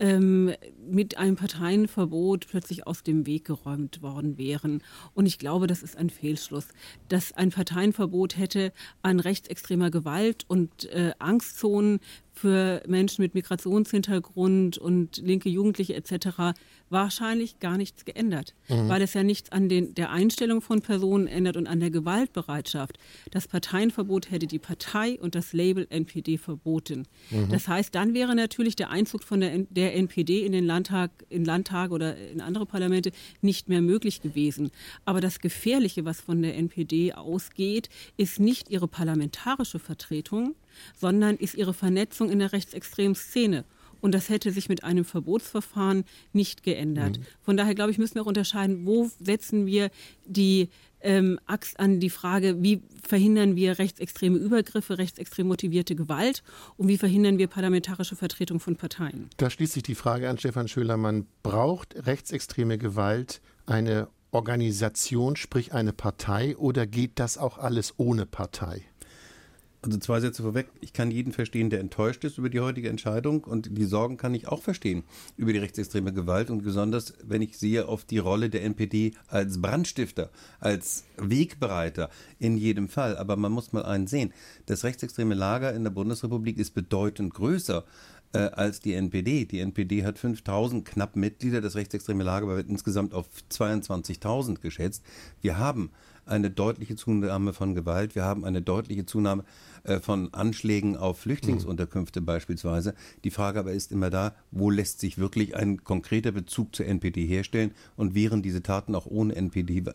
mit einem Parteienverbot plötzlich aus dem Weg geräumt worden wären. Und ich glaube, das ist ein Fehlschluss. Dass ein Parteienverbot hätte an rechtsextremer Gewalt und Angstzonen für Menschen mit Migrationshintergrund und linke Jugendliche etc. wahrscheinlich gar nichts geändert, weil es ja nichts an der Einstellung von Personen ändert und an der Gewaltbereitschaft. Das Parteienverbot hätte die Partei und das Label NPD verboten. Das heißt, dann wäre natürlich der Einzug von der NPD in den Landtag oder in andere Parlamente nicht mehr möglich gewesen. Aber das Gefährliche, was von der NPD ausgeht, ist nicht ihre parlamentarische Vertretung, sondern ist ihre Vernetzung in der rechtsextremen Szene. Und das hätte sich mit einem Verbotsverfahren nicht geändert. Von daher, glaube ich, müssen wir auch unterscheiden, wo setzen wir die Axt an die Frage, wie verhindern wir rechtsextreme Übergriffe, rechtsextrem motivierte Gewalt und wie verhindern wir parlamentarische Vertretung von Parteien. Da schließt sich die Frage an Stefan Schölermann, braucht rechtsextreme Gewalt eine Organisation, sprich eine Partei, oder geht das auch alles ohne Partei? Also 2 Sätze vorweg. Ich kann jeden verstehen, der enttäuscht ist über die heutige Entscheidung, und die Sorgen kann ich auch verstehen über die rechtsextreme Gewalt, und besonders, wenn ich sehe auf die Rolle der NPD als Brandstifter, als Wegbereiter in jedem Fall. Aber man muss mal einen sehen. Das rechtsextreme Lager in der Bundesrepublik ist bedeutend größer als die NPD. Die NPD hat 5.000 knapp Mitglieder, das rechtsextreme Lager wird insgesamt auf 22.000 geschätzt. Wir haben eine deutliche Zunahme von Gewalt, wir haben eine deutliche Zunahme von Anschlägen auf Flüchtlingsunterkünfte beispielsweise. Die Frage aber ist immer da, wo lässt sich wirklich ein konkreter Bezug zur NPD herstellen, und wären diese Taten auch ohne NPD,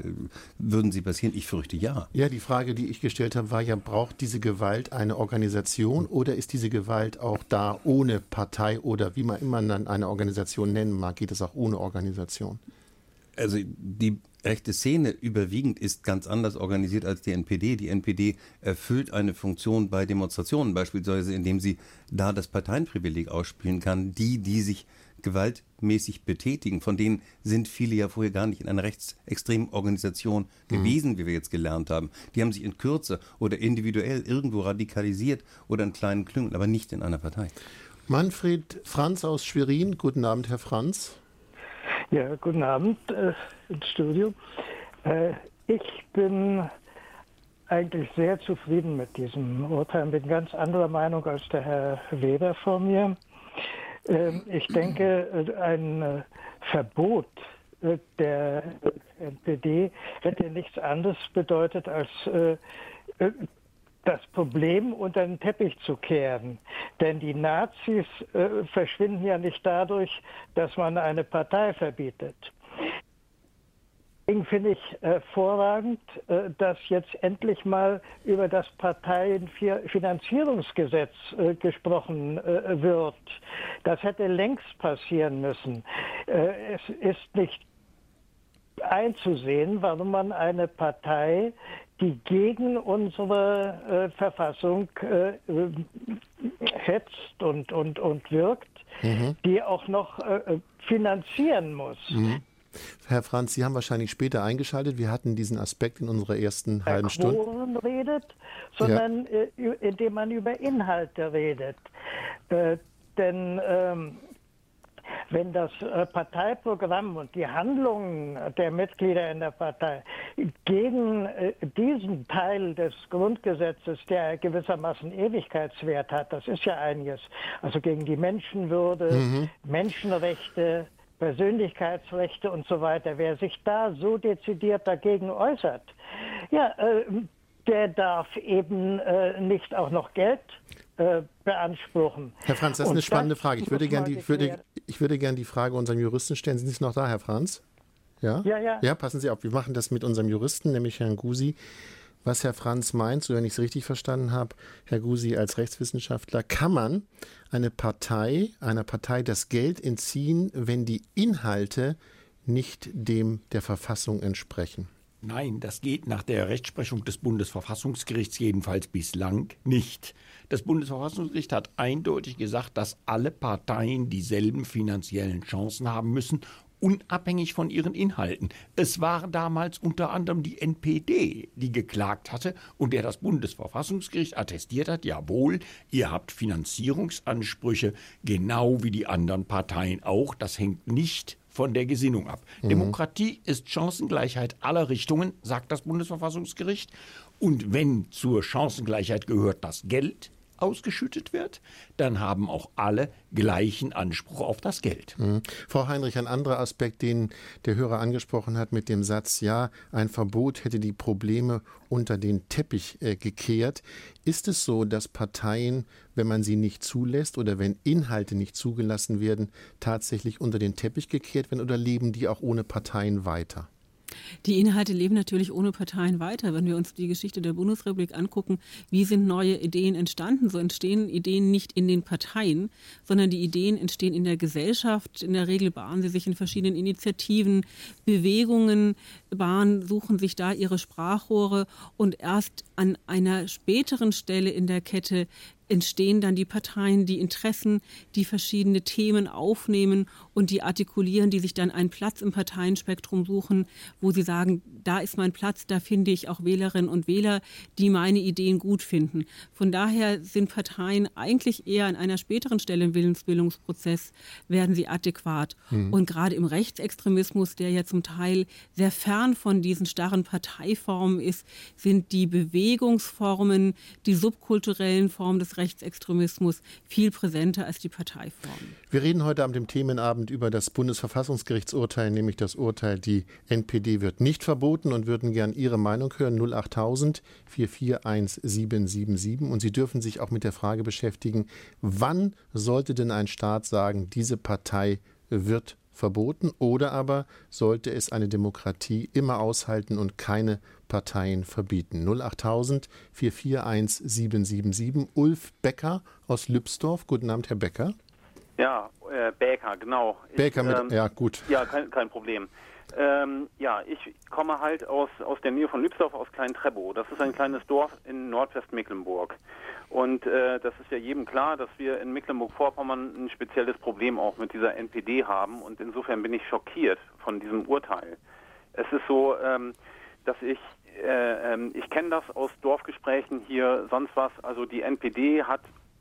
würden sie passieren? Ich fürchte ja. Ja, die Frage, die ich gestellt habe, war ja, braucht diese Gewalt eine Organisation, oder ist diese Gewalt auch da ohne Partei, oder wie man immer dann eine Organisation nennen mag, geht es auch ohne Organisation? Also die rechte Szene überwiegend ist ganz anders organisiert als die NPD. Die NPD erfüllt eine Funktion bei Demonstrationen, beispielsweise indem sie da das Parteienprivileg ausspielen kann. Die sich gewaltmäßig betätigen, von denen sind viele ja vorher gar nicht in einer rechtsextremen Organisation gewesen, wie wir jetzt gelernt haben. Die haben sich in Kürze oder individuell irgendwo radikalisiert oder in kleinen Klüngeln, aber nicht in einer Partei. Manfred Franz aus Schwerin. Guten Abend, Herr Franz. Ja, guten Abend ins Studio. Ich bin eigentlich sehr zufrieden mit diesem Urteil. Bin ganz anderer Meinung als der Herr Weber vor mir. Ich denke, ein Verbot der NPD hätte nichts anderes bedeutet, als das Problem unter den Teppich zu kehren. Denn die Nazis verschwinden ja nicht dadurch, dass man eine Partei verbietet. Deswegen finde ich hervorragend, dass jetzt endlich mal über das Parteienfinanzierungsgesetz gesprochen wird. Das hätte längst passieren müssen. Es ist nicht einzusehen, warum man eine Partei, die gegen unsere Verfassung hetzt und wirkt, die auch noch finanzieren muss. Herr Franz, Sie haben wahrscheinlich später eingeschaltet. Wir hatten diesen Aspekt in unserer ersten halben Stunde. Nicht über Quoren redet, sondern indem man über Inhalte redet. Denn Wenn das Parteiprogramm und die Handlungen der Mitglieder in der Partei gegen diesen Teil des Grundgesetzes, der gewissermaßen Ewigkeitswert hat, das ist ja einiges, also gegen die Menschenwürde, Menschenrechte, Persönlichkeitsrechte und so weiter, wer sich da so dezidiert dagegen äußert, ja, der darf eben nicht auch noch Geld beanspruchen. Herr Franz, das ist eine spannende Frage. Ich würde gerne die Frage unserem Juristen stellen. Sind Sie noch da, Herr Franz? Ja? Ja. Ja, passen Sie auf. Wir machen das mit unserem Juristen, nämlich Herrn Gusi. Was Herr Franz meint, so wenn ich es richtig verstanden habe, Herr Gusi als Rechtswissenschaftler, kann man einer Partei das Geld entziehen, wenn die Inhalte nicht dem der Verfassung entsprechen? Nein, das geht nach der Rechtsprechung des Bundesverfassungsgerichts jedenfalls bislang nicht. Das Bundesverfassungsgericht hat eindeutig gesagt, dass alle Parteien dieselben finanziellen Chancen haben müssen, unabhängig von ihren Inhalten. Es war damals unter anderem die NPD, die geklagt hatte und der das Bundesverfassungsgericht attestiert hat, jawohl, ihr habt Finanzierungsansprüche, genau wie die anderen Parteien auch. Das hängt nicht von der Gesinnung ab. Demokratie ist Chancengleichheit aller Richtungen, sagt das Bundesverfassungsgericht. Und wenn zur Chancengleichheit gehört, dass Geld ausgeschüttet wird, dann haben auch alle gleichen Anspruch auf das Geld. Frau Heinrich, ein anderer Aspekt, den der Hörer angesprochen hat mit dem Satz, ja, ein Verbot hätte die Probleme unter den Teppich gekehrt. Ist es so, dass Parteien, wenn man sie nicht zulässt oder wenn Inhalte nicht zugelassen werden, tatsächlich unter den Teppich gekehrt werden oder leben die auch ohne Parteien weiter? Die Inhalte leben natürlich ohne Parteien weiter. Wenn wir uns die Geschichte der Bundesrepublik angucken, wie sind neue Ideen entstanden? So entstehen Ideen nicht in den Parteien, sondern die Ideen entstehen in der Gesellschaft. In der Regel bahnen sie sich in verschiedenen Initiativen, Bewegungen, suchen sich da ihre Sprachrohre und erst an einer späteren Stelle in der Kette entstehen dann die Parteien, die Interessen, die verschiedene Themen aufnehmen und die artikulieren, die sich dann einen Platz im Parteienspektrum suchen, wo sie sagen, da ist mein Platz, da finde ich auch Wählerinnen und Wähler, die meine Ideen gut finden. Von daher sind Parteien eigentlich eher an einer späteren Stelle im Willensbildungsprozess, werden sie adäquat. Und gerade im Rechtsextremismus, der ja zum Teil sehr fern von diesen starren Parteiformen ist, sind die Bewegungsformen, die subkulturellen Formen des Rechtsextremismus viel präsenter als die Parteiformen. Wir reden heute am dem Themenabend über das Bundesverfassungsgerichtsurteil, nämlich das Urteil, die NPD wird nicht verboten, und würden gern Ihre Meinung hören. 08000 441777. Und Sie dürfen sich auch mit der Frage beschäftigen, wann sollte denn ein Staat sagen, diese Partei wird verboten, oder aber sollte es eine Demokratie immer aushalten und keine Parteien verbieten? 08000 441777. Ulf Becker aus Lübsdorf. Guten Abend, Herr Becker. Ja, Becker, genau. Becker ja, gut. Ja, kein Problem. Ich komme halt aus der Nähe von Lübsdorf, aus Klein-Treppow. Das ist ein kleines Dorf in Nordwestmecklenburg. Und das ist ja jedem klar, dass wir in Mecklenburg-Vorpommern ein spezielles Problem auch mit dieser NPD haben. Und insofern bin ich schockiert von diesem Urteil. Es ist so, dass ich kenne das aus Dorfgesprächen hier, sonst was. Also die NPD hat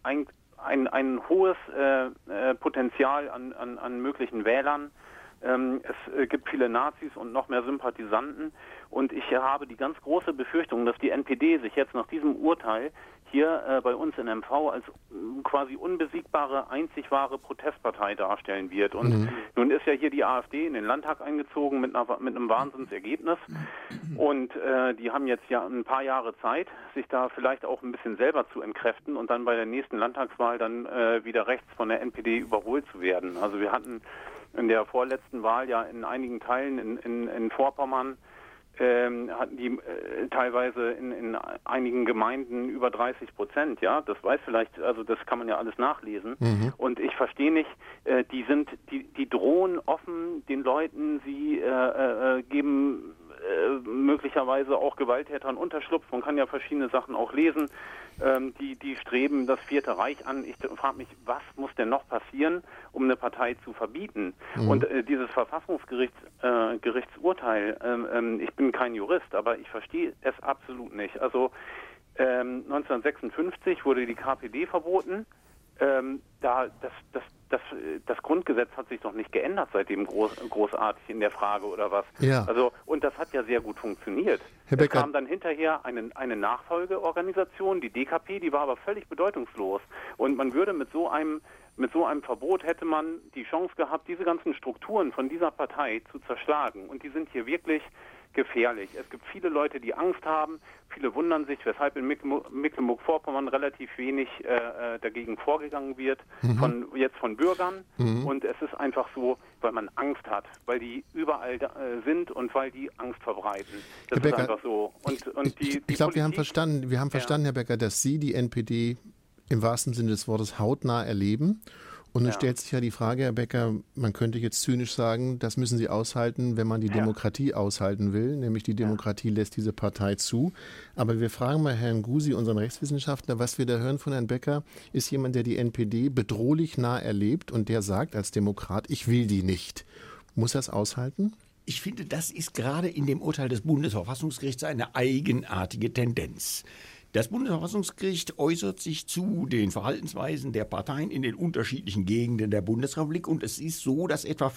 ein hohes Potenzial an möglichen Wählern. Es gibt viele Nazis und noch mehr Sympathisanten. Und ich habe die ganz große Befürchtung, dass die NPD sich jetzt nach diesem Urteil hier bei uns in MV als quasi unbesiegbare, einzig wahre Protestpartei darstellen wird. Und nun ist ja hier die AfD in den Landtag eingezogen mit einem Wahnsinnsergebnis. Und die haben jetzt ja ein paar Jahre Zeit, sich da vielleicht auch ein bisschen selber zu entkräften und dann bei der nächsten Landtagswahl dann wieder rechts von der NPD überholt zu werden. Also wir hatten in der vorletzten Wahl ja in einigen Teilen in Vorpommern hatten die teilweise in einigen Gemeinden über 30%, ja, das weiß vielleicht, also das kann man ja alles nachlesen. Und ich verstehe nicht, die drohen offen den Leuten, sie geben möglicherweise auch Gewalttätern Unterschlupf. Man kann ja verschiedene Sachen auch lesen. Die streben das Vierte Reich an. Ich frage mich, was muss denn noch passieren, um eine Partei zu verbieten? Und dieses Verfassungsgerichtsurteil, ich bin kein Jurist, aber ich verstehe es absolut nicht. Also 1956 wurde die KPD verboten. Das das Grundgesetz hat sich doch nicht geändert seitdem großartig in der Frage oder was. Ja. Also, und das hat ja sehr gut funktioniert. Herr Es Becker, kam dann hinterher eine Nachfolgeorganisation, die DKP, die war aber völlig bedeutungslos. Und man würde mit so einem Verbot hätte man die Chance gehabt, diese ganzen Strukturen von dieser Partei zu zerschlagen. Und die sind hier wirklich gefährlich. Es gibt viele Leute, die Angst haben. Viele wundern sich, weshalb in Mecklenburg-Vorpommern relativ wenig dagegen vorgegangen wird, von Bürgern. Und es ist einfach so, weil man Angst hat, weil die überall sind und weil die Angst verbreiten. Das ist einfach so. Ich glaube, wir haben verstanden, Herr Becker, dass Sie die NPD im wahrsten Sinne des Wortes hautnah erleben. Und nun stellt sich ja die Frage, Herr Becker, man könnte jetzt zynisch sagen, das müssen Sie aushalten, wenn man die Demokratie aushalten will, nämlich die Demokratie lässt diese Partei zu. Aber wir fragen mal Herrn Gusi, unseren Rechtswissenschaftler, was wir da hören von Herrn Becker, ist jemand, der die NPD bedrohlich nah erlebt und der sagt als Demokrat, ich will die nicht. Muss er es aushalten? Ich finde, das ist gerade in dem Urteil des Bundesverfassungsgerichts eine eigenartige Tendenz. Das Bundesverfassungsgericht äußert sich zu den Verhaltensweisen der Parteien in den unterschiedlichen Gegenden der Bundesrepublik und es ist so, dass etwa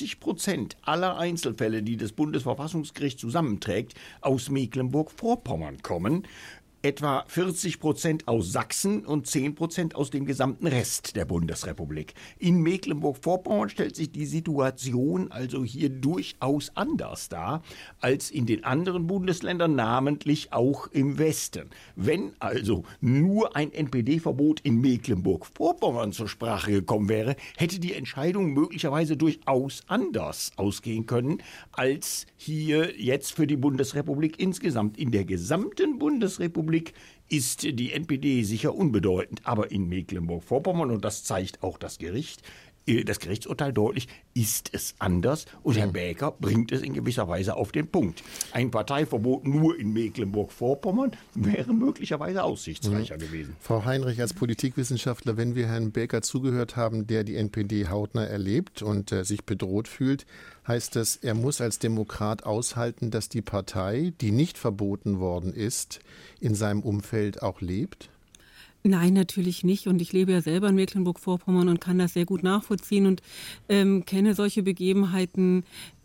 50% aller Einzelfälle, die das Bundesverfassungsgericht zusammenträgt, aus Mecklenburg-Vorpommern kommen. Etwa 40% aus Sachsen und 10% aus dem gesamten Rest der Bundesrepublik. In Mecklenburg-Vorpommern stellt sich die Situation also hier durchaus anders dar als in den anderen Bundesländern, namentlich auch im Westen. Wenn also nur ein NPD-Verbot in Mecklenburg-Vorpommern zur Sprache gekommen wäre, hätte die Entscheidung möglicherweise durchaus anders ausgehen können, als hier jetzt für die Bundesrepublik insgesamt. In der gesamten Bundesrepublik ist die NPD sicher unbedeutend, aber in Mecklenburg-Vorpommern, und das zeigt auch das Gerichtsurteil deutlich, ist es anders und Herr Becker bringt es in gewisser Weise auf den Punkt. Ein Parteiverbot nur in Mecklenburg-Vorpommern wäre möglicherweise aussichtsreicher gewesen. Frau Heinrich, als Politikwissenschaftler, wenn wir Herrn Becker zugehört haben, der die NPD hautnah erlebt und sich bedroht fühlt, heißt das, er muss als Demokrat aushalten, dass die Partei, die nicht verboten worden ist, in seinem Umfeld auch lebt? Nein, natürlich nicht. Und ich lebe ja selber in Mecklenburg-Vorpommern und kann das sehr gut nachvollziehen und kenne solche Begebenheiten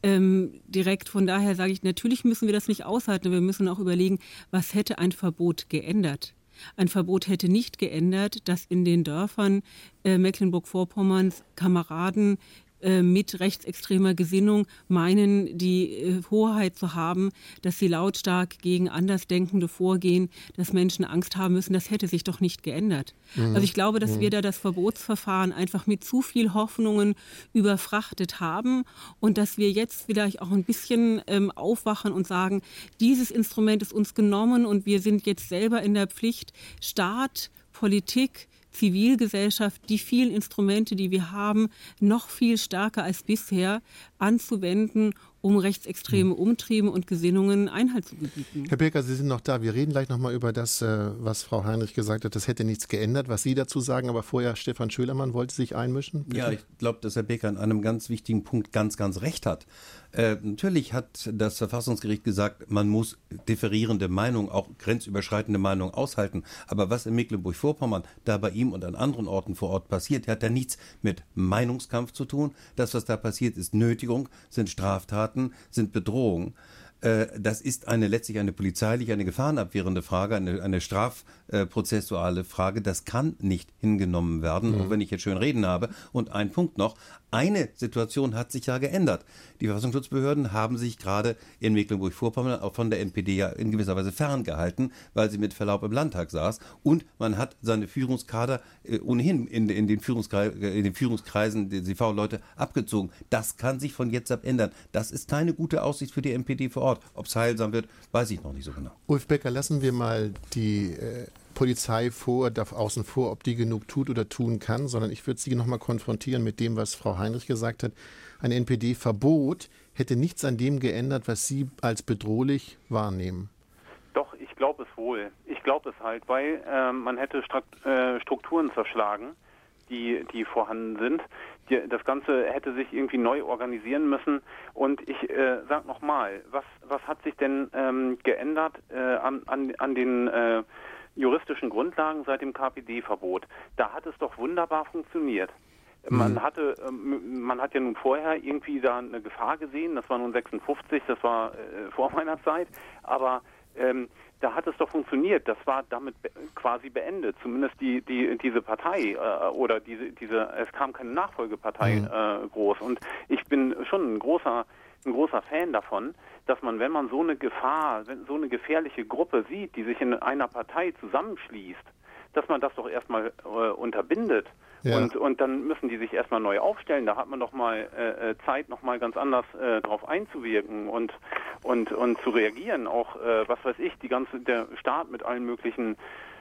direkt. Von daher sage ich, natürlich müssen wir das nicht aushalten. Wir müssen auch überlegen, was hätte ein Verbot geändert? Ein Verbot hätte nicht geändert, dass in den Dörfern Mecklenburg-Vorpommerns Kameraden mit rechtsextremer Gesinnung meinen, die Hoheit zu haben, dass sie lautstark gegen Andersdenkende vorgehen, dass Menschen Angst haben müssen. Das hätte sich doch nicht geändert. Also ich glaube, dass wir da das Verbotsverfahren einfach mit zu viel Hoffnungen überfrachtet haben und dass wir jetzt vielleicht auch ein bisschen aufwachen und sagen, dieses Instrument ist uns genommen und wir sind jetzt selber in der Pflicht, Staat, Politik, Zivilgesellschaft, die vielen Instrumente, die wir haben, noch viel stärker als bisher anzuwenden, um rechtsextreme Umtriebe und Gesinnungen Einhalt zu gebieten. Herr Becker, Sie sind noch da. Wir reden gleich noch mal über das, was Frau Heinrich gesagt hat. Das hätte nichts geändert, was Sie dazu sagen. Aber vorher, Stefan Schölermann wollte sich einmischen. Bitte? Ja, ich glaube, dass Herr Becker an einem ganz wichtigen Punkt ganz recht hat. Natürlich hat das Verfassungsgericht gesagt, man muss differierende Meinungen, auch grenzüberschreitende Meinungen aushalten. Aber was in Mecklenburg-Vorpommern da bei ihm und an anderen Orten vor Ort passiert, hat ja nichts mit Meinungskampf zu tun. Das, was da passiert, ist Nötigung, sind Straftaten, sind Bedrohungen. Das ist letztlich eine polizeiliche, eine gefahrenabwehrende Frage, eine strafprozessuale Frage. Das kann nicht hingenommen werden, auch wenn ich jetzt schön reden habe. Und ein Punkt noch, eine Situation hat sich ja geändert. Die Verfassungsschutzbehörden haben sich gerade in Mecklenburg-Vorpommern auch von der NPD ja in gewisser Weise ferngehalten, weil sie mit Verlaub im Landtag saß. Und man hat seine Führungskader ohnehin in den Führungskreisen, die CV-Leute, abgezogen. Das kann sich von jetzt ab ändern. Das ist keine gute Aussicht für die NPD vor Ort. Ob es heilsam wird, weiß ich noch nicht so genau. Ulf Becker, lassen wir mal die Polizei außen vor, ob die genug tut oder tun kann, sondern ich würde Sie noch mal konfrontieren mit dem, was Frau Heinrich gesagt hat. Ein NPD-Verbot hätte nichts an dem geändert, was Sie als bedrohlich wahrnehmen. Doch, ich glaube es wohl. Ich glaube es halt, weil man hätte Strukturen zerschlagen, die vorhanden sind. Das Ganze hätte sich irgendwie neu organisieren müssen. Und ich sage nochmal, was hat sich denn geändert an den juristischen Grundlagen seit dem KPD-Verbot? Da hat es doch wunderbar funktioniert. Man hat ja nun vorher irgendwie da eine Gefahr gesehen, das war nun 56, das war vor meiner Zeit, aber da hat es doch funktioniert, das war damit quasi beendet, zumindest diese Partei oder es kam keine Nachfolgepartei groß, und ich bin schon ein großer Fan davon, dass man, wenn man so eine gefährliche Gruppe sieht, die sich in einer Partei zusammenschließt, dass man das doch erstmal unterbindet. Ja. Und dann müssen die sich erstmal neu aufstellen. Da hat man doch mal Zeit, noch mal ganz anders drauf einzuwirken und zu reagieren. Auch, was weiß ich, der Staat mit allen möglichen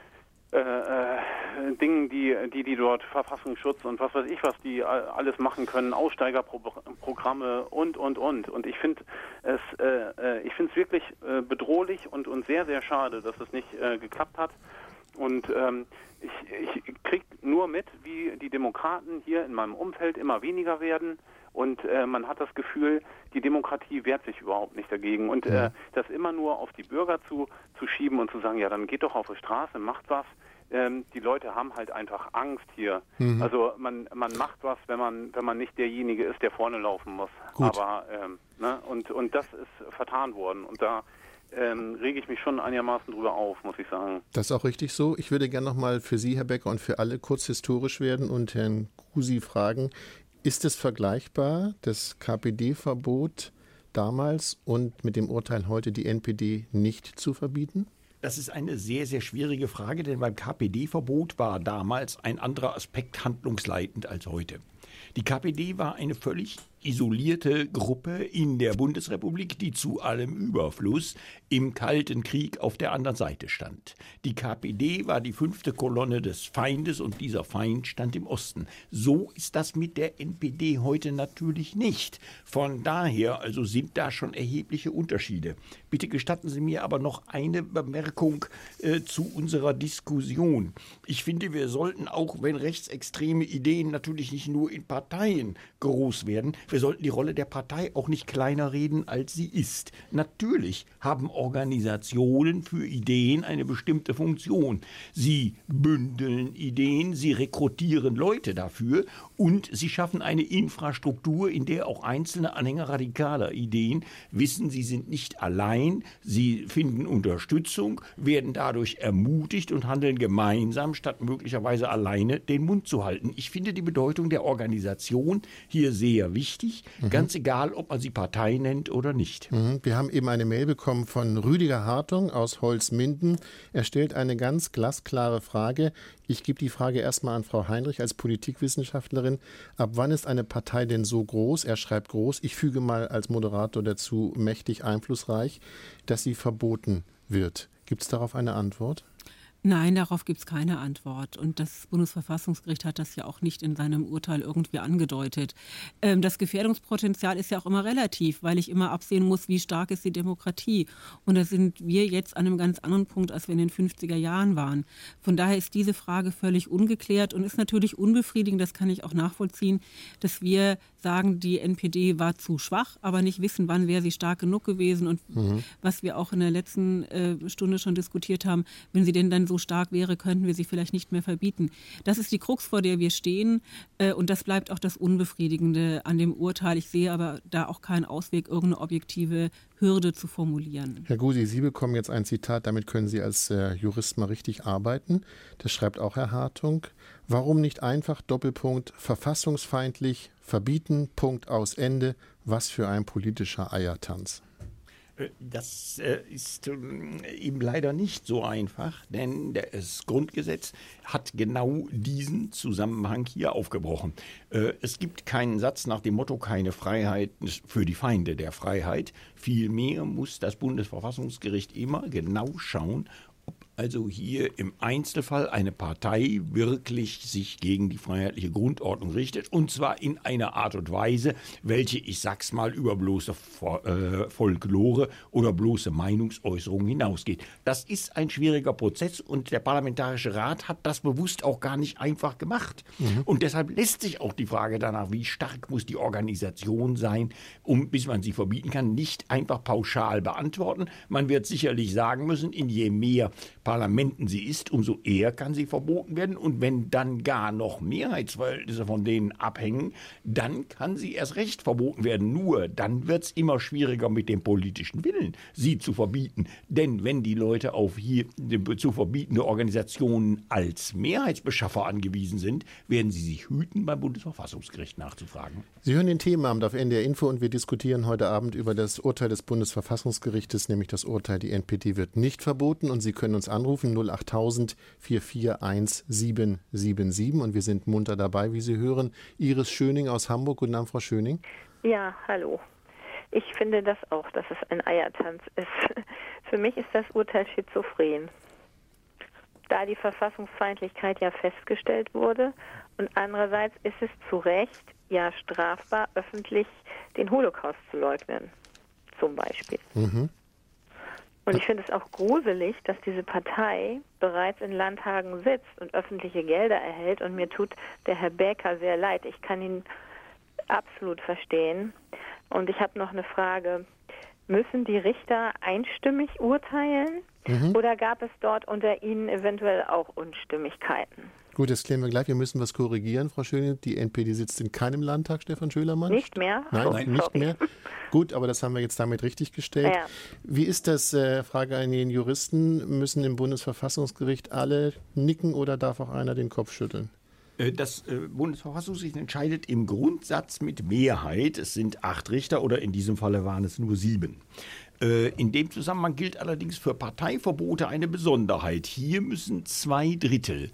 Dingen, die dort Verfassungsschutz und was weiß ich, was die alles machen können, Aussteigerprogramme und. Und ich finde es wirklich bedrohlich und sehr, sehr schade, dass es nicht geklappt hat. Und ich kriege nur mit, wie die Demokraten hier in meinem Umfeld immer weniger werden. Und man hat das Gefühl, die Demokratie wehrt sich überhaupt nicht dagegen. Und das immer nur auf die Bürger zu schieben und zu sagen, ja, dann geht doch auf die Straße, macht was. Die Leute haben halt einfach Angst hier. Mhm. Also man macht was, wenn man nicht derjenige ist, der vorne laufen muss. Gut. Aber und das ist vertan worden. Und da rege ich mich schon einigermaßen drüber auf, muss ich sagen. Das ist auch richtig so. Ich würde gerne nochmal für Sie, Herr Becker, und für alle kurz historisch werden und Herrn Gusi fragen, ist es vergleichbar, das KPD-Verbot damals und mit dem Urteil heute die NPD nicht zu verbieten? Das ist eine sehr, sehr schwierige Frage, denn beim KPD-Verbot war damals ein anderer Aspekt handlungsleitend als heute. Die KPD war eine völlig isolierte Gruppe in der Bundesrepublik, die zu allem Überfluss im Kalten Krieg auf der anderen Seite stand. Die KPD war die 5. Kolonne des Feindes und dieser Feind stand im Osten. So ist das mit der NPD heute natürlich nicht. Von daher also sind da schon erhebliche Unterschiede. Bitte gestatten Sie mir aber noch eine Bemerkung zu unserer Diskussion. Ich finde, wir sollten auch, wenn rechtsextreme Ideen natürlich nicht nur in Parteien groß werden, wir sollten die Rolle der Partei auch nicht kleiner reden, als sie ist. Natürlich haben Organisationen für Ideen eine bestimmte Funktion. Sie bündeln Ideen, sie rekrutieren Leute dafür und sie schaffen eine Infrastruktur, in der auch einzelne Anhänger radikaler Ideen wissen, sie sind nicht allein, sie finden Unterstützung, werden dadurch ermutigt und handeln gemeinsam, statt möglicherweise alleine den Mund zu halten. Ich finde die Bedeutung der Organisation hier sehr wichtig, ganz egal, ob man sie Partei nennt oder nicht. Wir haben eben eine Mail bekommen von Rüdiger Hartung aus Holzminden. Er stellt eine ganz glasklare Frage. Ich gebe die Frage erstmal an Frau Heinrich als Politikwissenschaftlerin. Ab wann ist eine Partei denn so groß? Er schreibt groß. Ich füge mal als Moderator dazu mächtig einflussreich, dass sie verboten wird. Gibt es darauf eine Antwort? Nein, darauf gibt es keine Antwort. Und das Bundesverfassungsgericht hat das ja auch nicht in seinem Urteil irgendwie angedeutet. Das Gefährdungspotenzial ist ja auch immer relativ, weil ich immer absehen muss, wie stark ist die Demokratie. Und da sind wir jetzt an einem ganz anderen Punkt, als wir in den 50er Jahren waren. Von daher ist diese Frage völlig ungeklärt und ist natürlich unbefriedigend, das kann ich auch nachvollziehen, dass wir sagen, die NPD war zu schwach, aber nicht wissen, wann wäre sie stark genug gewesen. Und was wir auch in der letzten Stunde schon diskutiert haben, wenn sie denn dann so stark wäre, könnten wir sie vielleicht nicht mehr verbieten. Das ist die Krux, vor der wir stehen und das bleibt auch das Unbefriedigende an dem Urteil. Ich sehe aber da auch keinen Ausweg, irgendeine objektive Hürde zu formulieren. Herr Gusi, Sie bekommen jetzt ein Zitat, damit können Sie als Jurist mal richtig arbeiten. Das schreibt auch Herr Hartung. Warum nicht einfach Doppelpunkt verfassungsfeindlich verbieten, Punkt aus Ende. Was für ein politischer Eiertanz. Das ist eben leider nicht so einfach, denn das Grundgesetz hat genau diesen Zusammenhang hier aufgebrochen. Es gibt keinen Satz nach dem Motto, keine Freiheit für die Feinde der Freiheit. Vielmehr muss das Bundesverfassungsgericht immer genau schauen, ob also hier im Einzelfall eine Partei wirklich sich gegen die freiheitliche Grundordnung richtet, und zwar in einer Art und Weise, welche, ich sag's mal, über bloße Folklore oder bloße Meinungsäußerungen hinausgeht. Das ist ein schwieriger Prozess und der Parlamentarische Rat hat das bewusst auch gar nicht einfach gemacht. Und deshalb lässt sich auch die Frage danach, wie stark muss die Organisation sein, bis man sie verbieten kann, nicht einfach pauschal beantworten. Man wird sicherlich sagen müssen, in je mehr Parlamenten sie ist, umso eher kann sie verboten werden. Und wenn dann gar noch Mehrheitsverhältnisse von denen abhängen, dann kann sie erst recht verboten werden. Nur dann wird es immer schwieriger mit dem politischen Willen, sie zu verbieten. Denn wenn die Leute auf hier zu verbietende Organisationen als Mehrheitsbeschaffer angewiesen sind, werden sie sich hüten, beim Bundesverfassungsgericht nachzufragen. Sie hören den Themenabend auf NDR Info und wir diskutieren heute Abend über das Urteil des Bundesverfassungsgerichtes, nämlich das Urteil, die NPD wird nicht verboten. Und Sie können uns anrufen 08000 441 777 und wir sind munter dabei, wie Sie hören. Iris Schöning aus Hamburg. Guten Abend, Frau Schöning. Ja, hallo. Ich finde das auch, dass es ein Eiertanz ist. Für mich ist das Urteil schizophren. Da die Verfassungsfeindlichkeit ja festgestellt wurde und andererseits ist es zu Recht ja strafbar, öffentlich den Holocaust zu leugnen, zum Beispiel. Mhm. Und ich finde es auch gruselig, dass diese Partei bereits in Landtagen sitzt und öffentliche Gelder erhält und mir tut der Herr Baecker sehr leid. Ich kann ihn absolut verstehen. Und ich habe noch eine Frage. Müssen die Richter einstimmig urteilen oder gab es dort unter ihnen eventuell auch Unstimmigkeiten? Gut, das klären wir gleich. Wir müssen was korrigieren, Frau Schöning. Die NPD sitzt in keinem Landtag, Stefan Schölermann. Nicht mehr? Nein, nicht mehr. Gut, aber das haben wir jetzt damit richtig gestellt. Ja. Wie ist das, Frage an den Juristen, müssen im Bundesverfassungsgericht alle nicken oder darf auch einer den Kopf schütteln? Das Bundesverfassungsgericht entscheidet im Grundsatz mit Mehrheit. Es sind 8 Richter oder in diesem Falle waren es nur 7. In dem Zusammenhang gilt allerdings für Parteiverbote eine Besonderheit. Hier müssen 2 Drittel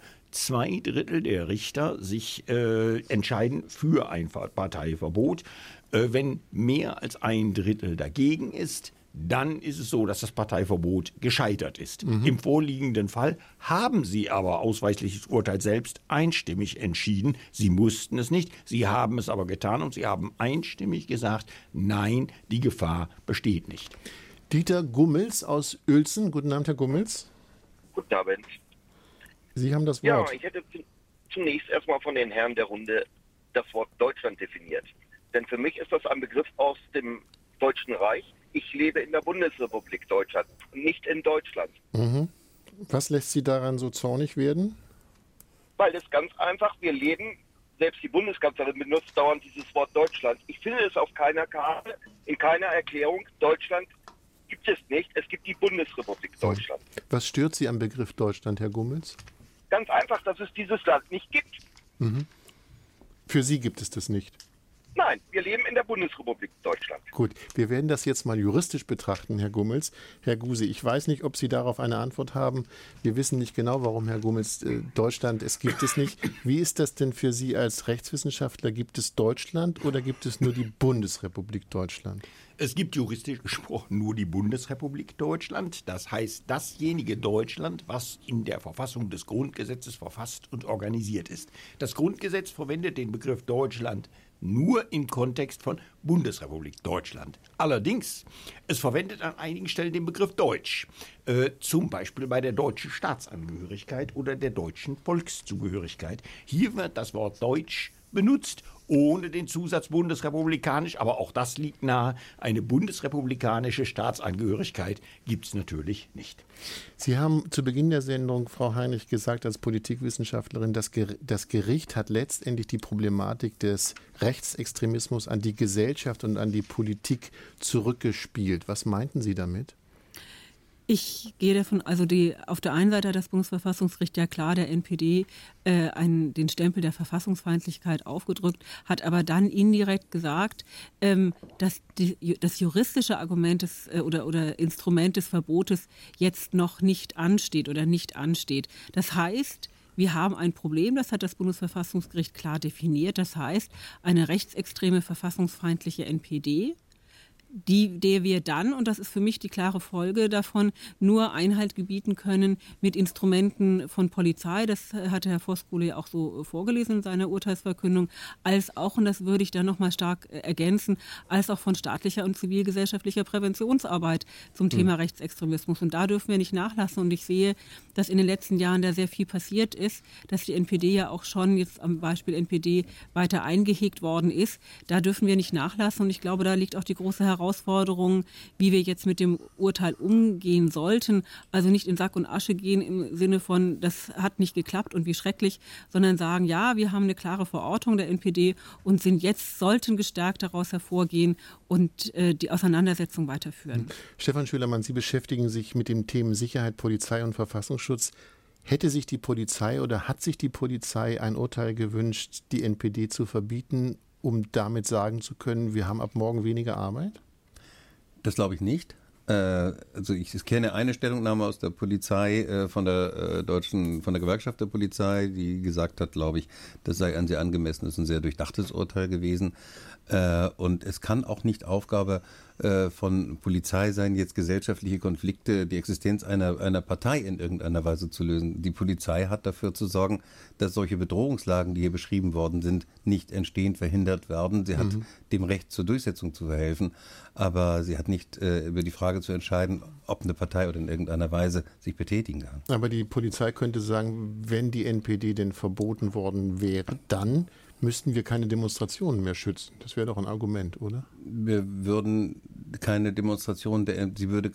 der Richter sich entscheiden für ein Parteiverbot. Wenn mehr als 1 Drittel dagegen ist, dann ist es so, dass das Parteiverbot gescheitert ist. Im vorliegenden Fall haben Sie aber ausweisliches Urteil selbst einstimmig entschieden. Sie mussten es nicht, Sie haben es aber getan und Sie haben einstimmig gesagt, nein, die Gefahr besteht nicht. Dieter Gummels aus Uelzen. Guten Abend, Herr Gummels. Guten Abend. Sie haben das Wort. Ja, ich hätte zunächst erstmal von den Herren der Runde das Wort Deutschland definiert. Denn für mich ist das ein Begriff aus dem Deutschen Reich. Ich lebe in der Bundesrepublik Deutschland und nicht in Deutschland. Was lässt Sie daran so zornig werden? Weil es ganz einfach, wir leben, selbst die Bundeskanzlerin benutzt dauernd dieses Wort Deutschland. Ich finde es auf keiner Karte, in keiner Erklärung. Deutschland gibt es nicht. Es gibt die Bundesrepublik Deutschland. Was stört Sie am Begriff Deutschland, Herr Gummels? Ganz einfach, dass es dieses Land nicht gibt. Für Sie gibt es das nicht? Nein, wir leben in der Bundesrepublik Deutschland. Gut, wir werden das jetzt mal juristisch betrachten, Herr Gummels. Herr Guse, ich weiß nicht, ob Sie darauf eine Antwort haben. Wir wissen nicht genau, warum, Herr Gummels, Deutschland, es gibt es nicht. Wie ist das denn für Sie als Rechtswissenschaftler? Gibt es Deutschland oder gibt es nur die Bundesrepublik Deutschland? Es gibt juristisch gesprochen nur die Bundesrepublik Deutschland. Das heißt, dasjenige Deutschland, was in der Verfassung des Grundgesetzes verfasst und organisiert ist. Das Grundgesetz verwendet den Begriff Deutschland nur im Kontext von Bundesrepublik Deutschland. Allerdings, es verwendet an einigen Stellen den Begriff Deutsch, zum Beispiel bei der deutschen Staatsangehörigkeit oder der deutschen Volkszugehörigkeit. Hier wird das Wort Deutsch benutzt, ohne den Zusatz bundesrepublikanisch, aber auch das liegt nahe. Eine bundesrepublikanische Staatsangehörigkeit gibt es natürlich nicht. Sie haben zu Beginn der Sendung, Frau Heinrich, gesagt als Politikwissenschaftlerin, das Gericht hat letztendlich die Problematik des Rechtsextremismus an die Gesellschaft und an die Politik zurückgespielt. Was meinten Sie damit? Ich gehe davon, auf der einen Seite hat das Bundesverfassungsgericht ja klar der NPD den Stempel der Verfassungsfeindlichkeit aufgedrückt, hat aber dann indirekt gesagt, dass das juristische Argument oder Instrument des Verbotes jetzt noch nicht ansteht oder nicht ansteht. Das heißt, wir haben ein Problem, das hat das Bundesverfassungsgericht klar definiert, das heißt, eine rechtsextreme, verfassungsfeindliche NPD, der wir dann, und das ist für mich die klare Folge davon, nur Einhalt gebieten können mit Instrumenten von Polizei, das hatte Herr Voskuhle ja auch so vorgelesen in seiner Urteilsverkündung, als auch, und das würde ich dann nochmal stark ergänzen, als auch von staatlicher und zivilgesellschaftlicher Präventionsarbeit zum Thema Rechtsextremismus. Und da dürfen wir nicht nachlassen. Und ich sehe, dass in den letzten Jahren da sehr viel passiert ist, dass die NPD ja auch schon jetzt am Beispiel NPD weiter eingehegt worden ist. Da dürfen wir nicht nachlassen. Und ich glaube, da liegt auch die große Herausforderung Herausforderungen, wie wir jetzt mit dem Urteil umgehen sollten. Also nicht in Sack und Asche gehen im Sinne von, das hat nicht geklappt und wie schrecklich, sondern sagen, ja, wir haben eine klare Verortung der NPD und sollten gestärkt daraus hervorgehen und die Auseinandersetzung weiterführen. Stefan Schülermann, Sie beschäftigen sich mit dem Themen Sicherheit, Polizei und Verfassungsschutz. Hätte sich die Polizei oder hat sich die Polizei ein Urteil gewünscht, die NPD zu verbieten, um damit sagen zu können, wir haben ab morgen weniger Arbeit? Das glaube ich nicht. Also ich kenne eine Stellungnahme aus der Polizei, von der Gewerkschaft der Polizei, die gesagt hat, glaube ich, das sei ein sehr angemessenes und sehr durchdachtes Urteil gewesen. Und es kann auch nicht Aufgabe von Polizei sein, jetzt gesellschaftliche Konflikte, die Existenz einer Partei in irgendeiner Weise zu lösen. Die Polizei hat dafür zu sorgen, dass solche Bedrohungslagen, die hier beschrieben worden sind, nicht entstehen, verhindert werden. Sie hat dem Recht zur Durchsetzung zu verhelfen, aber sie hat nicht über die Frage zu entscheiden, ob eine Partei oder in irgendeiner Weise sich betätigen kann. Aber die Polizei könnte sagen, wenn die NPD denn verboten worden wäre, dann müssten wir keine Demonstrationen mehr schützen. Das wäre doch ein Argument, oder? Sie würde keine Demonstration der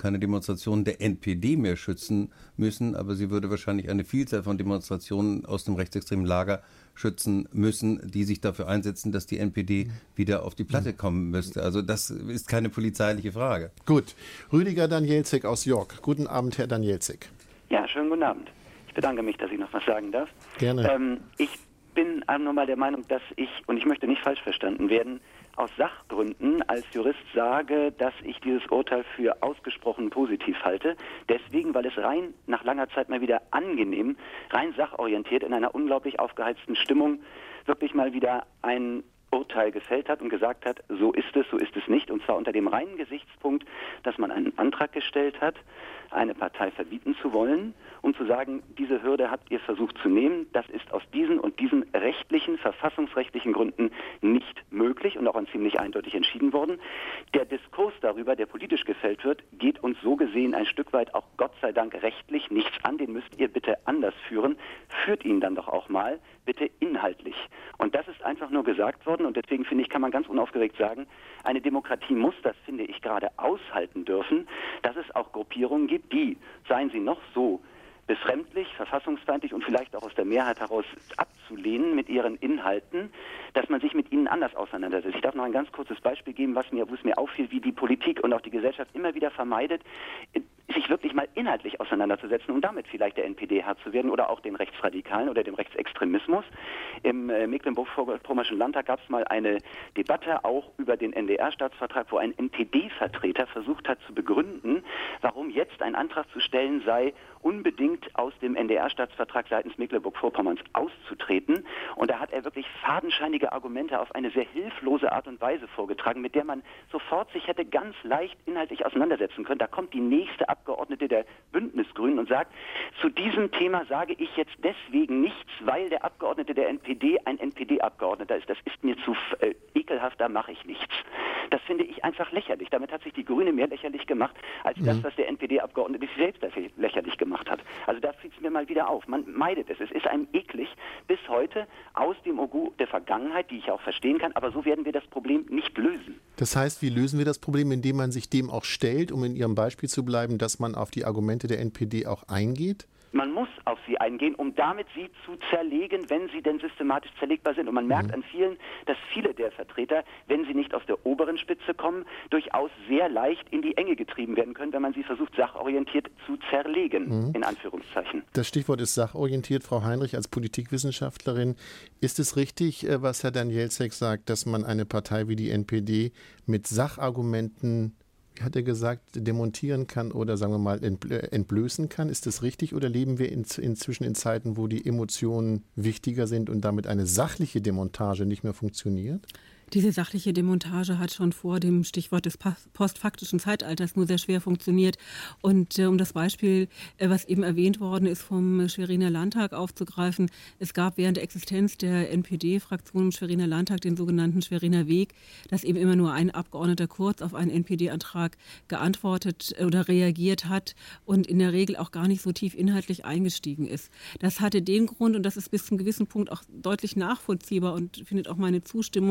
NPD mehr schützen müssen, aber sie würde wahrscheinlich eine Vielzahl von Demonstrationen aus dem rechtsextremen Lager schützen müssen, die sich dafür einsetzen, dass die NPD wieder auf die Platte kommen müsste. Also das ist keine polizeiliche Frage. Gut. Rüdiger Danielzek aus York. Guten Abend, Herr Danielzek. Ja, schönen guten Abend. Ich bedanke mich, dass ich noch was sagen darf. Gerne. Ich bin nur mal der Meinung, dass ich möchte nicht falsch verstanden werden, aus Sachgründen als Jurist sage, dass ich dieses Urteil für ausgesprochen positiv halte. Deswegen, weil es rein nach langer Zeit mal wieder angenehm, rein sachorientiert in einer unglaublich aufgeheizten Stimmung wirklich mal wieder ein Urteil gefällt hat und gesagt hat, so ist es nicht. Und zwar unter dem reinen Gesichtspunkt, dass man einen Antrag gestellt hat, eine Partei verbieten zu wollen, um zu sagen, diese Hürde habt ihr versucht zu nehmen. Das ist aus diesen und diesen rechtlichen, verfassungsrechtlichen Gründen nicht möglich und auch ziemlich eindeutig entschieden worden. Der Diskurs darüber, der politisch gefällt wird, geht uns so gesehen ein Stück weit auch Gott sei Dank rechtlich nichts an. Den müsst ihr bitte anders führen. Führt ihn dann doch auch mal bitte inhaltlich. Und das ist einfach nur gesagt worden und deswegen finde ich, kann man ganz unaufgeregt sagen, eine Demokratie muss das, finde ich, gerade aushalten dürfen, dass es auch Gruppierungen gibt, die, seien sie noch so befremdlich, verfassungsfeindlich und vielleicht auch aus der Mehrheit heraus abzulehnen mit ihren Inhalten, dass man sich mit ihnen anders auseinandersetzt. Ich darf noch ein ganz kurzes Beispiel geben, wo es mir auffiel, wie die Politik und auch die Gesellschaft immer wieder vermeidet, sich wirklich mal inhaltlich auseinanderzusetzen, um damit vielleicht der NPD Herr zu werden oder auch den Rechtsradikalen oder dem Rechtsextremismus. Im Mecklenburg-Vorpommernischen Landtag gab es mal eine Debatte auch über den NDR-Staatsvertrag, wo ein NPD-Vertreter versucht hat zu begründen, warum jetzt ein Antrag zu stellen sei, unbedingt aus dem NDR-Staatsvertrag seitens Mecklenburg-Vorpommerns auszutreten. Und da hat er wirklich fadenscheinige Argumente auf eine sehr hilflose Art und Weise vorgetragen, mit der man sofort sich hätte ganz leicht inhaltlich auseinandersetzen können. Da kommt die nächste Abgeordnete der Bündnisgrünen und sagt, zu diesem Thema sage ich jetzt deswegen nichts, weil der Abgeordnete der NPD ein NPD-Abgeordneter ist. Das ist mir zu ekelhaft, da mache ich nichts. Das finde ich einfach lächerlich. Damit hat sich die Grüne mehr lächerlich gemacht, als das, was der NPD-Abgeordnete sich selbst lächerlich gemacht hat. Also da fiel es mir mal wieder auf. Man meidet es. Es ist einem eklig bis heute aus dem Ogu der Vergangenheit, die ich auch verstehen kann, aber so werden wir das Problem nicht lösen. Das heißt, wie lösen wir das Problem, indem man sich dem auch stellt, um in Ihrem Beispiel zu bleiben, dass man auf die Argumente der NPD auch eingeht? Man muss auf sie eingehen, um damit sie zu zerlegen, wenn sie denn systematisch zerlegbar sind. Und man merkt an vielen, dass viele der Vertreter, wenn sie nicht aus der oberen Spitze kommen, durchaus sehr leicht in die Enge getrieben werden können, wenn man sie versucht, sachorientiert zu zerlegen, in Anführungszeichen. Das Stichwort ist sachorientiert. Frau Heinrich, als Politikwissenschaftlerin, ist es richtig, was Herr Danielzek sagt, dass man eine Partei wie die NPD mit Sachargumenten, hat er gesagt, demontieren kann oder sagen wir mal entblößen kann? Ist das richtig oder leben wir inzwischen in Zeiten, wo die Emotionen wichtiger sind und damit eine sachliche Demontage nicht mehr funktioniert? Diese sachliche Demontage hat schon vor dem Stichwort des postfaktischen Zeitalters nur sehr schwer funktioniert. Und um das Beispiel, was eben erwähnt worden ist, vom Schweriner Landtag aufzugreifen, es gab während der Existenz der NPD-Fraktion im Schweriner Landtag den sogenannten Schweriner Weg, dass eben immer nur ein Abgeordneter kurz auf einen NPD-Antrag geantwortet oder reagiert hat und in der Regel auch gar nicht so tief inhaltlich eingestiegen ist. Das hatte den Grund, und das ist bis zum gewissen Punkt auch deutlich nachvollziehbar und findet auch meine Zustimmung,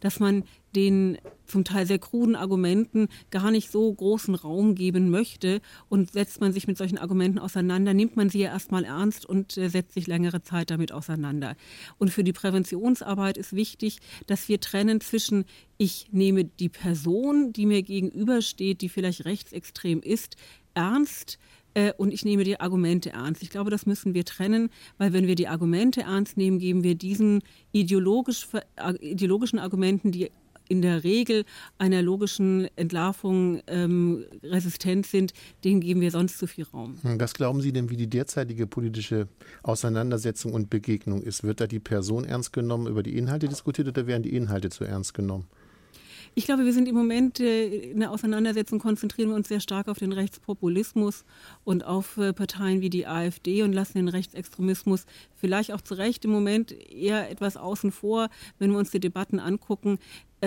dass man den zum Teil sehr kruden Argumenten gar nicht so großen Raum geben möchte. Und setzt man sich mit solchen Argumenten auseinander, nimmt man sie ja erstmal ernst und setzt sich längere Zeit damit auseinander. Und für die Präventionsarbeit ist wichtig, dass wir trennen zwischen, ich nehme die Person, die mir gegenübersteht, die vielleicht rechtsextrem ist, ernst, und ich nehme die Argumente ernst. Ich glaube, das müssen wir trennen, weil wenn wir die Argumente ernst nehmen, geben wir diesen ideologischen Argumenten, die in der Regel einer logischen Entlarvung resistent sind, denen geben wir sonst zu viel Raum. Was glauben Sie denn, wie die derzeitige politische Auseinandersetzung und Begegnung ist? Wird da die Person ernst genommen, über die Inhalte diskutiert oder werden die Inhalte zu ernst genommen? Ich glaube, wir sind im Moment in der Auseinandersetzung, konzentrieren wir uns sehr stark auf den Rechtspopulismus und auf Parteien wie die AfD und lassen den Rechtsextremismus vielleicht auch zu Recht im Moment eher etwas außen vor. Wenn wir uns die Debatten angucken,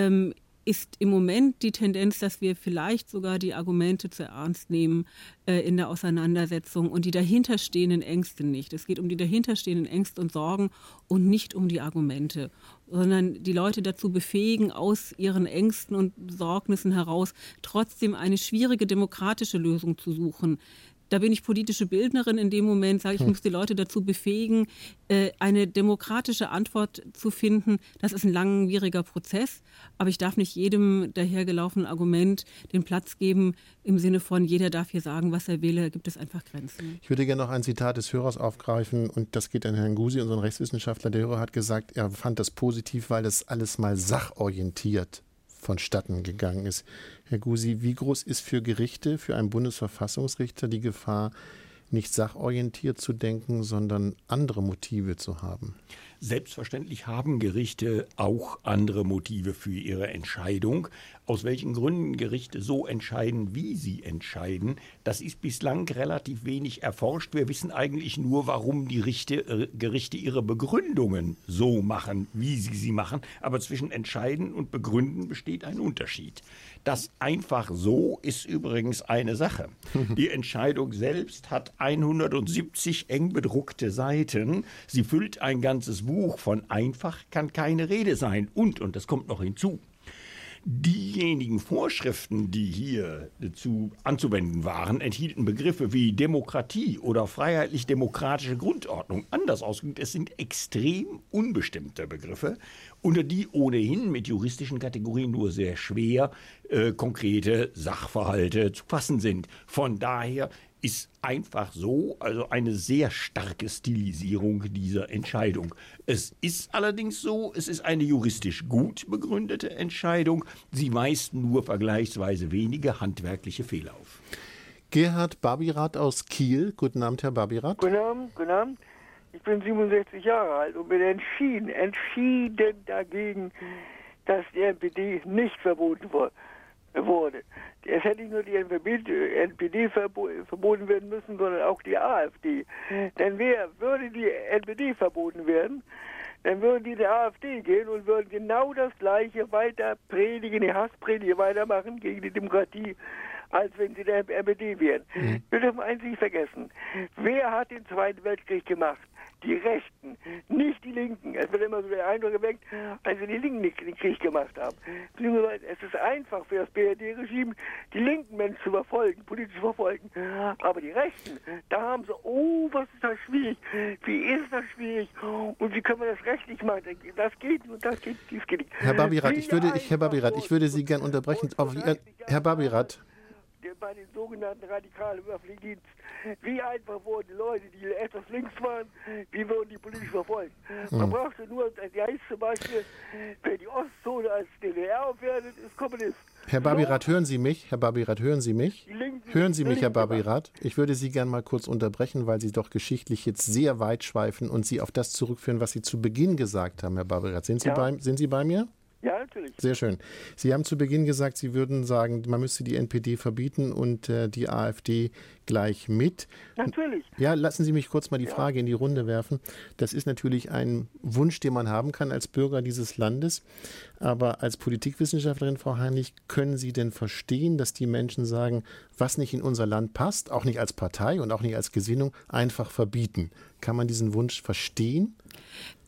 ist im Moment die Tendenz, dass wir vielleicht sogar die Argumente zu ernst nehmen in der Auseinandersetzung und die dahinterstehenden Ängste nicht. Es geht um die dahinterstehenden Ängste und Sorgen und nicht um die Argumente, sondern die Leute dazu befähigen, aus ihren Ängsten und Sorgnissen heraus trotzdem eine schwierige demokratische Lösung zu suchen. Da bin ich politische Bildnerin in dem Moment, sage ich, muss die Leute dazu befähigen, eine demokratische Antwort zu finden. Das ist ein langwieriger Prozess, aber ich darf nicht jedem dahergelaufenen Argument den Platz geben, im Sinne von, jeder darf hier sagen, was er will, da gibt es einfach Grenzen. Ich würde gerne noch ein Zitat des Hörers aufgreifen und das geht an Herrn Gusi, unseren Rechtswissenschaftler. Der Hörer hat gesagt, er fand das positiv, weil das alles mal sachorientiert vonstatten gegangen ist. Herr Gusi, wie groß ist für Gerichte, für einen Bundesverfassungsrichter die Gefahr, nicht sachorientiert zu denken, sondern andere Motive zu haben? Selbstverständlich haben Gerichte auch andere Motive für ihre Entscheidung. Aus welchen Gründen Gerichte so entscheiden, wie sie entscheiden, das ist bislang relativ wenig erforscht. Wir wissen eigentlich nur, warum die Gerichte ihre Begründungen so machen, wie sie machen. Aber zwischen Entscheiden und Begründen besteht ein Unterschied. Das einfach so ist übrigens eine Sache. Die Entscheidung selbst hat 170 eng bedruckte Seiten. Sie füllt ein ganzes Buch. Von einfach kann keine Rede sein. Und das kommt noch hinzu, diejenigen Vorschriften, die hier anzuwenden waren, enthielten Begriffe wie Demokratie oder freiheitlich-demokratische Grundordnung. Anders ausgedrückt, es sind extrem unbestimmte Begriffe, unter die ohnehin mit juristischen Kategorien nur sehr schwer konkrete Sachverhalte zu fassen sind. Von daher ist einfach so, also eine sehr starke Stilisierung dieser Entscheidung. Es ist allerdings so, es ist eine juristisch gut begründete Entscheidung. Sie weist nur vergleichsweise wenige handwerkliche Fehler auf. Gerhard Babirath aus Kiel. Guten Abend, Herr Babirath. Guten Abend. Ich bin 67 Jahre alt und bin entschieden dagegen, dass die NPD nicht verboten wurde. Es hätte nicht nur die NPD verboten werden müssen, sondern auch die AfD. Denn würde die NPD verboten werden, dann würden die der AfD gehen und würden genau das Gleiche weiter predigen, die Hasspredige weitermachen gegen die Demokratie, als wenn sie der NPD wären. Wir dürfen eins nicht vergessen. Wer hat den Zweiten Weltkrieg gemacht? Die Rechten, nicht die Linken. Es wird immer so der Eindruck geweckt, als wenn die Linken den Krieg gemacht haben. Es ist einfach für das BRD-Regime, die linken Menschen zu verfolgen, politisch zu verfolgen. Aber die Rechten, da haben sie, was ist das schwierig? Wie ist das schwierig? Und wie können wir das rechtlich machen? Das geht und das geht nicht. Herr Babirath, ich würde Sie gern unterbrechen. Herr Babirath. Bei den sogenannten radikalen öffentlichen Dienst. Wie einfach wurden die Leute, die etwas links waren, wie wurden die politisch verfolgt? Man brauchte nur, die heißt zum Beispiel, wer die Ostzone als DDR aufwertet, ist Kommunist. Herr Babirath, hören Sie mich? Hören Sie mich, Herr Babirath? Ich würde Sie gern mal kurz unterbrechen, weil Sie doch geschichtlich jetzt sehr weit schweifen und Sie auf das zurückführen, was Sie zu Beginn gesagt haben, Herr Babirath. Sind Sie bei mir? Ja, natürlich. Sehr schön. Sie haben zu Beginn gesagt, Sie würden sagen, man müsste die NPD verbieten und die AfD gleich mit. Natürlich. Ja, lassen Sie mich kurz mal die Frage in die Runde werfen. Das ist natürlich ein Wunsch, den man haben kann als Bürger dieses Landes. Aber als Politikwissenschaftlerin, Frau Heinrich, können Sie denn verstehen, dass die Menschen sagen, was nicht in unser Land passt, auch nicht als Partei und auch nicht als Gesinnung, einfach verbieten? Kann man diesen Wunsch verstehen?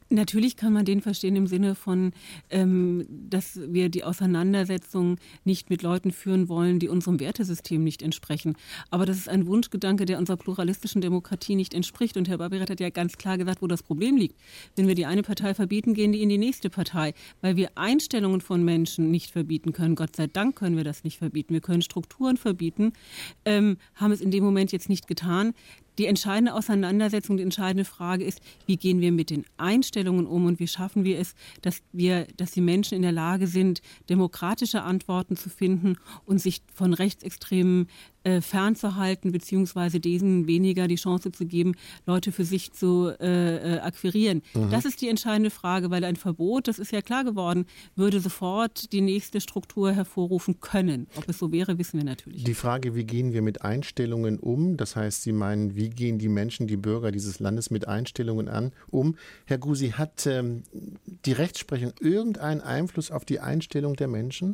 Natürlich kann man den verstehen im Sinne von, dass wir die Auseinandersetzung nicht mit Leuten führen wollen, die unserem Wertesystem nicht entsprechen. Aber das ist ein Wunschgedanke, der unserer pluralistischen Demokratie nicht entspricht. Und Herr Babirath hat ja ganz klar gesagt, wo das Problem liegt. Wenn wir die eine Partei verbieten, gehen die in die nächste Partei. Weil wir Einstellungen von Menschen nicht verbieten können. Gott sei Dank können wir das nicht verbieten. Wir können Strukturen verbieten, haben es in dem Moment jetzt nicht getan. Die entscheidende Auseinandersetzung, die entscheidende Frage ist, wie gehen wir mit den Einstellungen um und wie schaffen wir es, dass die Menschen in der Lage sind, demokratische Antworten zu finden und sich von Rechtsextremen fernzuhalten, beziehungsweise denen weniger die Chance zu geben, Leute für sich zu akquirieren. Das ist die entscheidende Frage, weil ein Verbot, das ist ja klar geworden, würde sofort die nächste Struktur hervorrufen können. Ob es so wäre, wissen wir natürlich. Die Frage, wie gehen wir mit Einstellungen um? Das heißt, Sie meinen, wie gehen die Menschen, die Bürger dieses Landes mit Einstellungen um? Herr Gysi, hat die Rechtsprechung irgendeinen Einfluss auf die Einstellung der Menschen?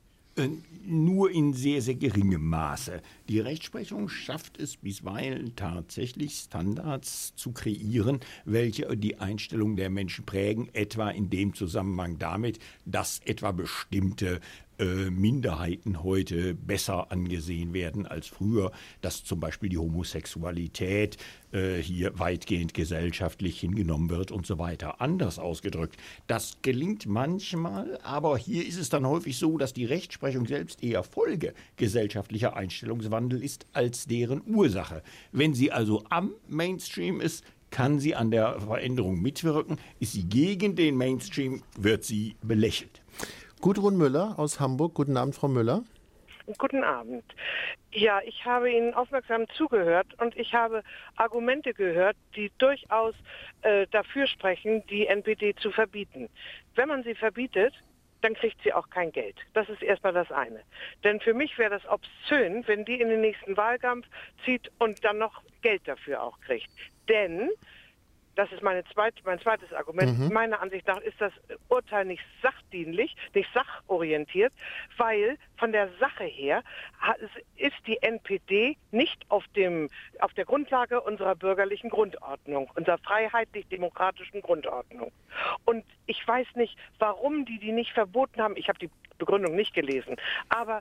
Nur in sehr, sehr geringem Maße. Die Rechtsprechung schafft es bisweilen tatsächlich, Standards zu kreieren, welche die Einstellung der Menschen prägen, etwa in dem Zusammenhang damit, dass etwa bestimmte Minderheiten heute besser angesehen werden als früher, dass zum Beispiel die Homosexualität hier weitgehend gesellschaftlich hingenommen wird und so weiter. Anders ausgedrückt, das gelingt manchmal, aber hier ist es dann häufig so, dass die Rechtsprechung selbst eher Folge gesellschaftlicher Einstellungswandel ist als deren Ursache. Wenn sie also am Mainstream ist, kann sie an der Veränderung mitwirken. Ist sie gegen den Mainstream, wird sie belächelt. Gudrun Müller aus Hamburg. Guten Abend, Frau Müller. Guten Abend. Ja, ich habe Ihnen aufmerksam zugehört und ich habe Argumente gehört, die durchaus dafür sprechen, die NPD zu verbieten. Wenn man sie verbietet, dann kriegt sie auch kein Geld. Das ist erstmal das eine. Denn für mich wäre das obszön, wenn die in den nächsten Wahlkampf zieht und dann noch Geld dafür auch kriegt. Denn das ist mein zweites Argument. Meiner Ansicht nach ist das Urteil nicht sachdienlich, nicht sachorientiert, weil von der Sache her ist die NPD nicht auf der Grundlage unserer bürgerlichen Grundordnung, unserer freiheitlich-demokratischen Grundordnung. Und ich weiß nicht, warum die nicht verboten haben. Ich habe die Begründung nicht gelesen. Aber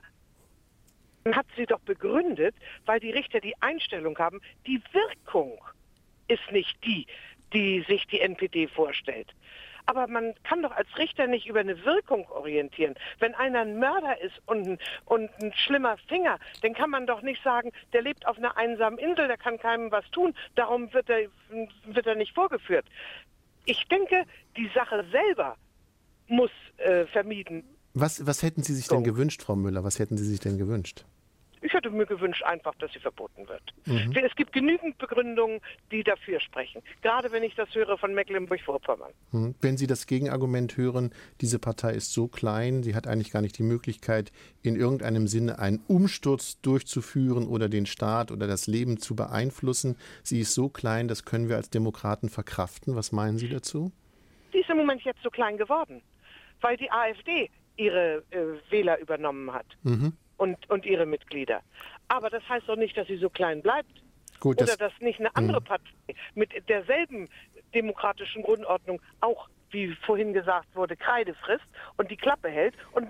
man hat sie doch begründet, weil die Richter die Einstellung haben, die Wirkung ist nicht die sich die NPD vorstellt. Aber man kann doch als Richter nicht über eine Wirkung orientieren. Wenn einer ein Mörder ist und ein schlimmer Finger, dann kann man doch nicht sagen, der lebt auf einer einsamen Insel, der kann keinem was tun, darum wird er nicht vorgeführt. Ich denke, die Sache selber muss vermieden. Was hätten Sie sich denn gewünscht, Frau Müller? Was hätten Sie sich denn gewünscht? Ich hätte mir gewünscht einfach, dass sie verboten wird. Es gibt genügend Begründungen, die dafür sprechen. Gerade wenn ich das höre von Mecklenburg-Vorpommern. Wenn Sie das Gegenargument hören, diese Partei ist so klein, sie hat eigentlich gar nicht die Möglichkeit, in irgendeinem Sinne einen Umsturz durchzuführen oder den Staat oder das Leben zu beeinflussen. Sie ist so klein, das können wir als Demokraten verkraften. Was meinen Sie dazu? Sie ist im Moment jetzt so klein geworden, weil die AfD ihre Wähler übernommen hat. Und ihre Mitglieder. Aber das heißt doch nicht, dass sie so klein bleibt. Gut, oder dass nicht eine andere Partei mit derselben demokratischen Grundordnung auch, wie vorhin gesagt wurde, Kreide frisst und die Klappe hält. Und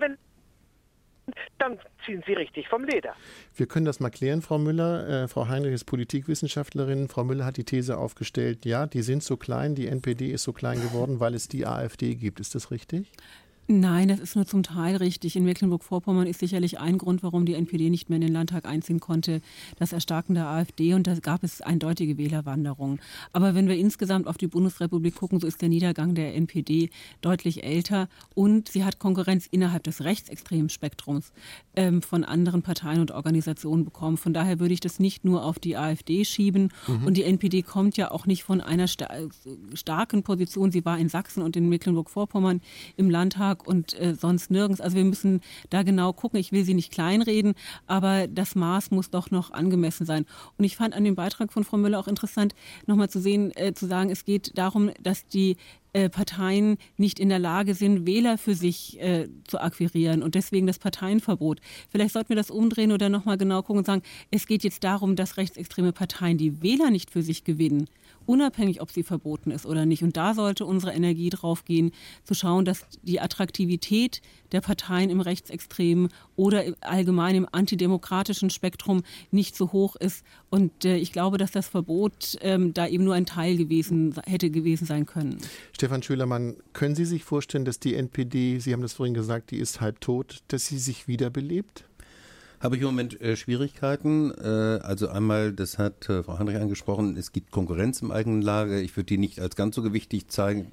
dann ziehen sie richtig vom Leder. Wir können das mal klären, Frau Müller. Frau Heinrich ist Politikwissenschaftlerin. Frau Müller hat die These aufgestellt, ja, die sind so klein, die NPD ist so klein geworden, weil es die AfD gibt. Ist das richtig? Nein, das ist nur zum Teil richtig. In Mecklenburg-Vorpommern ist sicherlich ein Grund, warum die NPD nicht mehr in den Landtag einziehen konnte, das Erstarken der AfD, und da gab es eindeutige Wählerwanderungen. Aber wenn wir insgesamt auf die Bundesrepublik gucken, so ist der Niedergang der NPD deutlich älter und sie hat Konkurrenz innerhalb des rechtsextremen Spektrums von anderen Parteien und Organisationen bekommen. Von daher würde ich das nicht nur auf die AfD schieben und die NPD kommt ja auch nicht von einer starken Position. Sie war in Sachsen und in Mecklenburg-Vorpommern im Landtag und sonst nirgends. Also wir müssen da genau gucken. Ich will sie nicht kleinreden, aber das Maß muss doch noch angemessen sein. Und ich fand an dem Beitrag von Frau Müller auch interessant, nochmal zu sehen, zu sagen, es geht darum, dass die Parteien nicht in der Lage sind, Wähler für sich zu akquirieren und deswegen das Parteienverbot. Vielleicht sollten wir das umdrehen oder nochmal genau gucken und sagen, es geht jetzt darum, dass rechtsextreme Parteien die Wähler nicht für sich gewinnen, unabhängig, ob sie verboten ist oder nicht. Und da sollte unsere Energie drauf gehen, zu schauen, dass die Attraktivität der Parteien im rechtsextremen oder allgemein im antidemokratischen Spektrum nicht so hoch ist. Und ich glaube, dass das Verbot da eben nur ein Teil hätte gewesen sein können. Stefan Schölermann, können Sie sich vorstellen, dass die NPD, Sie haben das vorhin gesagt, die ist halbtot, dass sie sich wiederbelebt? Habe ich im Moment Schwierigkeiten. Also einmal, das hat Frau Heinrich angesprochen, es gibt Konkurrenz im eigenen Lager. Ich würde die nicht als ganz so gewichtig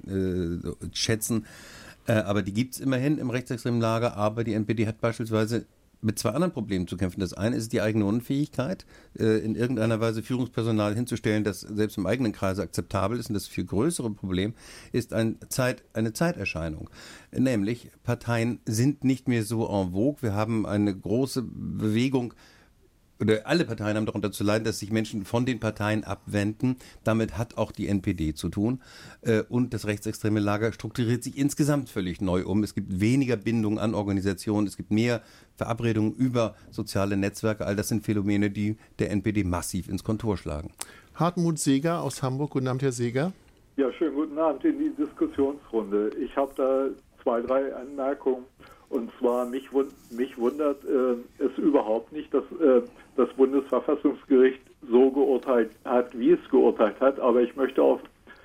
schätzen, aber die gibt es immerhin im rechtsextremen Lager. Aber die NPD hat beispielsweise mit zwei anderen Problemen zu kämpfen. Das eine ist die eigene Unfähigkeit, in irgendeiner Weise Führungspersonal hinzustellen, das selbst im eigenen Kreise akzeptabel ist. Und das viel größere Problem ist eine Zeiterscheinung. Nämlich, Parteien sind nicht mehr so en vogue. Wir haben eine große Bewegung, oder alle Parteien haben darunter zu leiden, dass sich Menschen von den Parteien abwenden. Damit hat auch die NPD zu tun. Und das rechtsextreme Lager strukturiert sich insgesamt völlig neu um. Es gibt weniger Bindung an Organisationen, es gibt mehr Verabredungen über soziale Netzwerke. All das sind Phänomene, die der NPD massiv ins Kontor schlagen. Hartmut Seeger aus Hamburg. Guten Abend, Herr Seeger. Ja, schönen guten Abend in die Diskussionsrunde. Ich habe da 2, 3 Anmerkungen. Und zwar, mich wundert es überhaupt nicht, dass das Bundesverfassungsgericht so geurteilt hat, wie es geurteilt hat. Aber ich möchte auf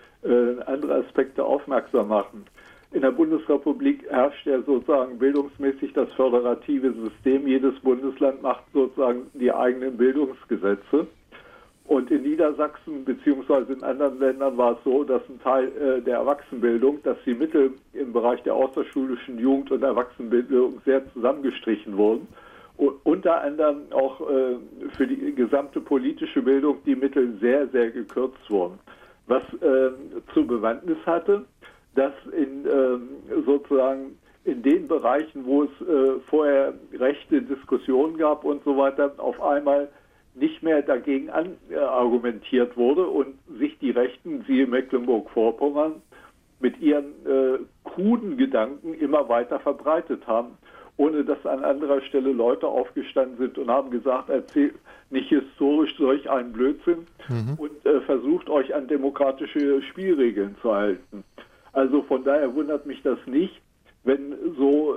andere Aspekte aufmerksam machen. In der Bundesrepublik herrscht ja sozusagen bildungsmäßig das föderative System. Jedes Bundesland macht sozusagen die eigenen Bildungsgesetze. Und in Niedersachsen bzw. in anderen Ländern war es so, dass ein Teil der Erwachsenenbildung, dass die Mittel im Bereich der außerschulischen Jugend- und Erwachsenenbildung sehr zusammengestrichen wurden. Und unter anderem auch für die gesamte politische Bildung die Mittel sehr, sehr gekürzt wurden. Was zur Bewandtnis hatte, dass sozusagen in den Bereichen, wo es vorher rechte Diskussionen gab und so weiter, auf einmal nicht mehr dagegen argumentiert wurde und sich die Rechten, siehe Mecklenburg-Vorpommern, mit ihren kruden Gedanken immer weiter verbreitet haben, ohne dass an anderer Stelle Leute aufgestanden sind und haben gesagt, erzählt nicht historisch solch einen Blödsinn und versucht euch an demokratische Spielregeln zu halten. Also von daher wundert mich das nicht, wenn so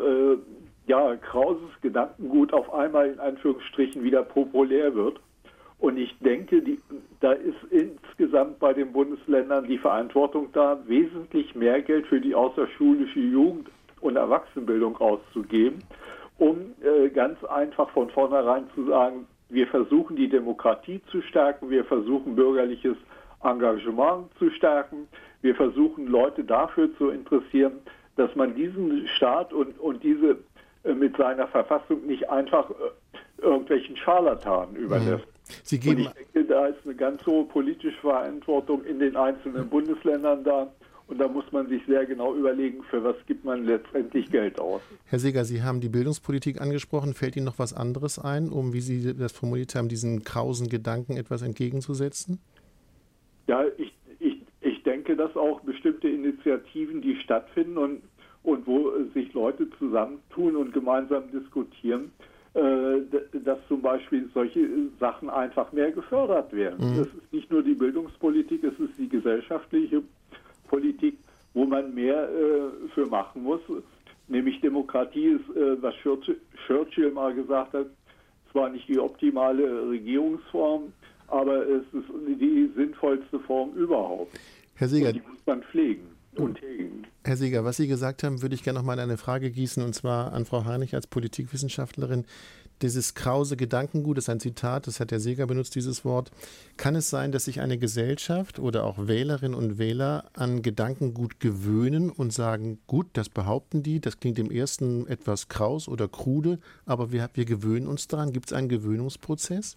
krauses Gedankengut auf einmal in Anführungsstrichen wieder populär wird. Und ich denke, da ist insgesamt bei den Bundesländern die Verantwortung da, wesentlich mehr Geld für die außerschulische Jugend- und Erwachsenenbildung auszugeben, um ganz einfach von vornherein zu sagen, wir versuchen die Demokratie zu stärken, wir versuchen bürgerliches Engagement zu stärken, wir versuchen Leute dafür zu interessieren, dass man diesen Staat und diese mit seiner Verfassung nicht einfach irgendwelchen Scharlatanen überlässt. Sie geben und ich denke, da ist eine ganz hohe politische Verantwortung in den einzelnen Bundesländern da. Und da muss man sich sehr genau überlegen, für was gibt man letztendlich Geld aus. Herr Seeger, Sie haben die Bildungspolitik angesprochen. Fällt Ihnen noch was anderes ein, um, wie Sie das formuliert haben, diesen krausen Gedanken etwas entgegenzusetzen? Ja, ich denke, dass auch bestimmte Initiativen, die stattfinden und wo sich Leute zusammentun und gemeinsam diskutieren, dass zum Beispiel solche Sachen einfach mehr gefördert werden. Das ist nicht nur die Bildungspolitik, es ist die gesellschaftliche Politik, wo man mehr für machen muss. Nämlich Demokratie ist, was Churchill mal gesagt hat, zwar nicht die optimale Regierungsform, aber es ist die sinnvollste Form überhaupt. Herr Seeger, und die muss man pflegen und hegen. Herr Seeger, was Sie gesagt haben, würde ich gerne noch mal in eine Frage gießen, und zwar an Frau Heinrich als Politikwissenschaftlerin. Dieses krause Gedankengut, das ist ein Zitat, das hat Herr Seeger benutzt, dieses Wort. Kann es sein, dass sich eine Gesellschaft oder auch Wählerinnen und Wähler an Gedankengut gewöhnen und sagen, gut, das behaupten die, das klingt im ersten etwas kraus oder krude, aber wir gewöhnen uns daran? Gibt es einen Gewöhnungsprozess?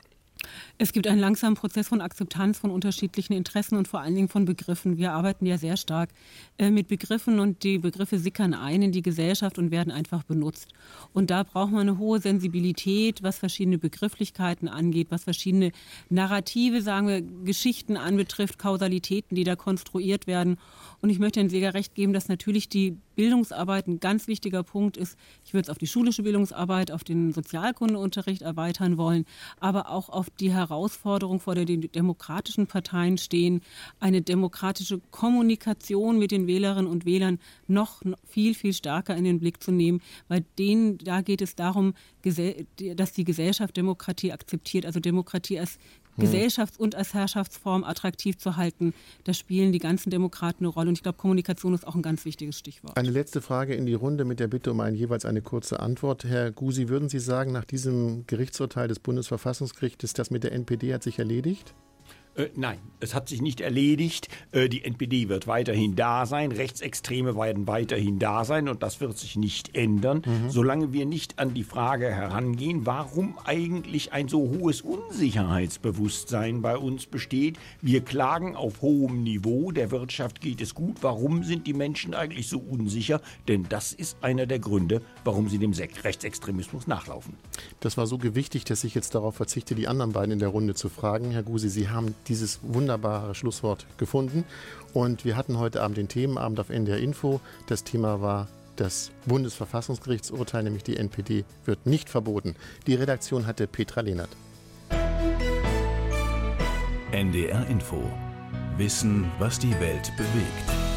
Es gibt einen langsamen Prozess von Akzeptanz von unterschiedlichen Interessen und vor allen Dingen von Begriffen. Wir arbeiten ja sehr stark mit Begriffen und die Begriffe sickern ein in die Gesellschaft und werden einfach benutzt. Und da braucht man eine hohe Sensibilität, was verschiedene Begrifflichkeiten angeht, was verschiedene Narrative, sagen wir, Geschichten anbetrifft, Kausalitäten, die da konstruiert werden. Und ich möchte Herrn Seeger recht geben, dass natürlich die Bildungsarbeit ein ganz wichtiger Punkt ist. Ich würde es auf die schulische Bildungsarbeit, auf den Sozialkundeunterricht erweitern wollen, aber auch auf die Herausforderung, vor der die demokratischen Parteien stehen, eine demokratische Kommunikation mit den Wählerinnen und Wählern noch viel, viel stärker in den Blick zu nehmen, weil da geht es darum, dass die Gesellschaft Demokratie akzeptiert, also Demokratie als Gesellschafts- und als Herrschaftsform attraktiv zu halten. Da spielen die ganzen Demokraten eine Rolle und ich glaube, Kommunikation ist auch ein ganz wichtiges Stichwort. Eine letzte Frage in die Runde mit der Bitte um jeweils eine kurze Antwort. Herr Gusi, würden Sie sagen, nach diesem Gerichtsurteil des Bundesverfassungsgerichtes, das mit der NPD hat sich erledigt? Nein, es hat sich nicht erledigt. Die NPD wird weiterhin da sein, Rechtsextreme werden weiterhin da sein und das wird sich nicht ändern, solange wir nicht an die Frage herangehen, warum eigentlich ein so hohes Unsicherheitsbewusstsein bei uns besteht. Wir klagen auf hohem Niveau, der Wirtschaft geht es gut. Warum sind die Menschen eigentlich so unsicher? Denn das ist einer der Gründe, warum sie dem Rechtsextremismus nachlaufen. Das war so gewichtig, dass ich jetzt darauf verzichte, die anderen beiden in der Runde zu fragen. Herr Gusi, Sie haben dieses wunderbare Schlusswort gefunden. Und wir hatten heute Abend den Themenabend auf NDR Info. Das Thema war das Bundesverfassungsgerichtsurteil, nämlich die NPD wird nicht verboten. Die Redaktion hatte Petra Lehnert. NDR Info. Wissen, was die Welt bewegt.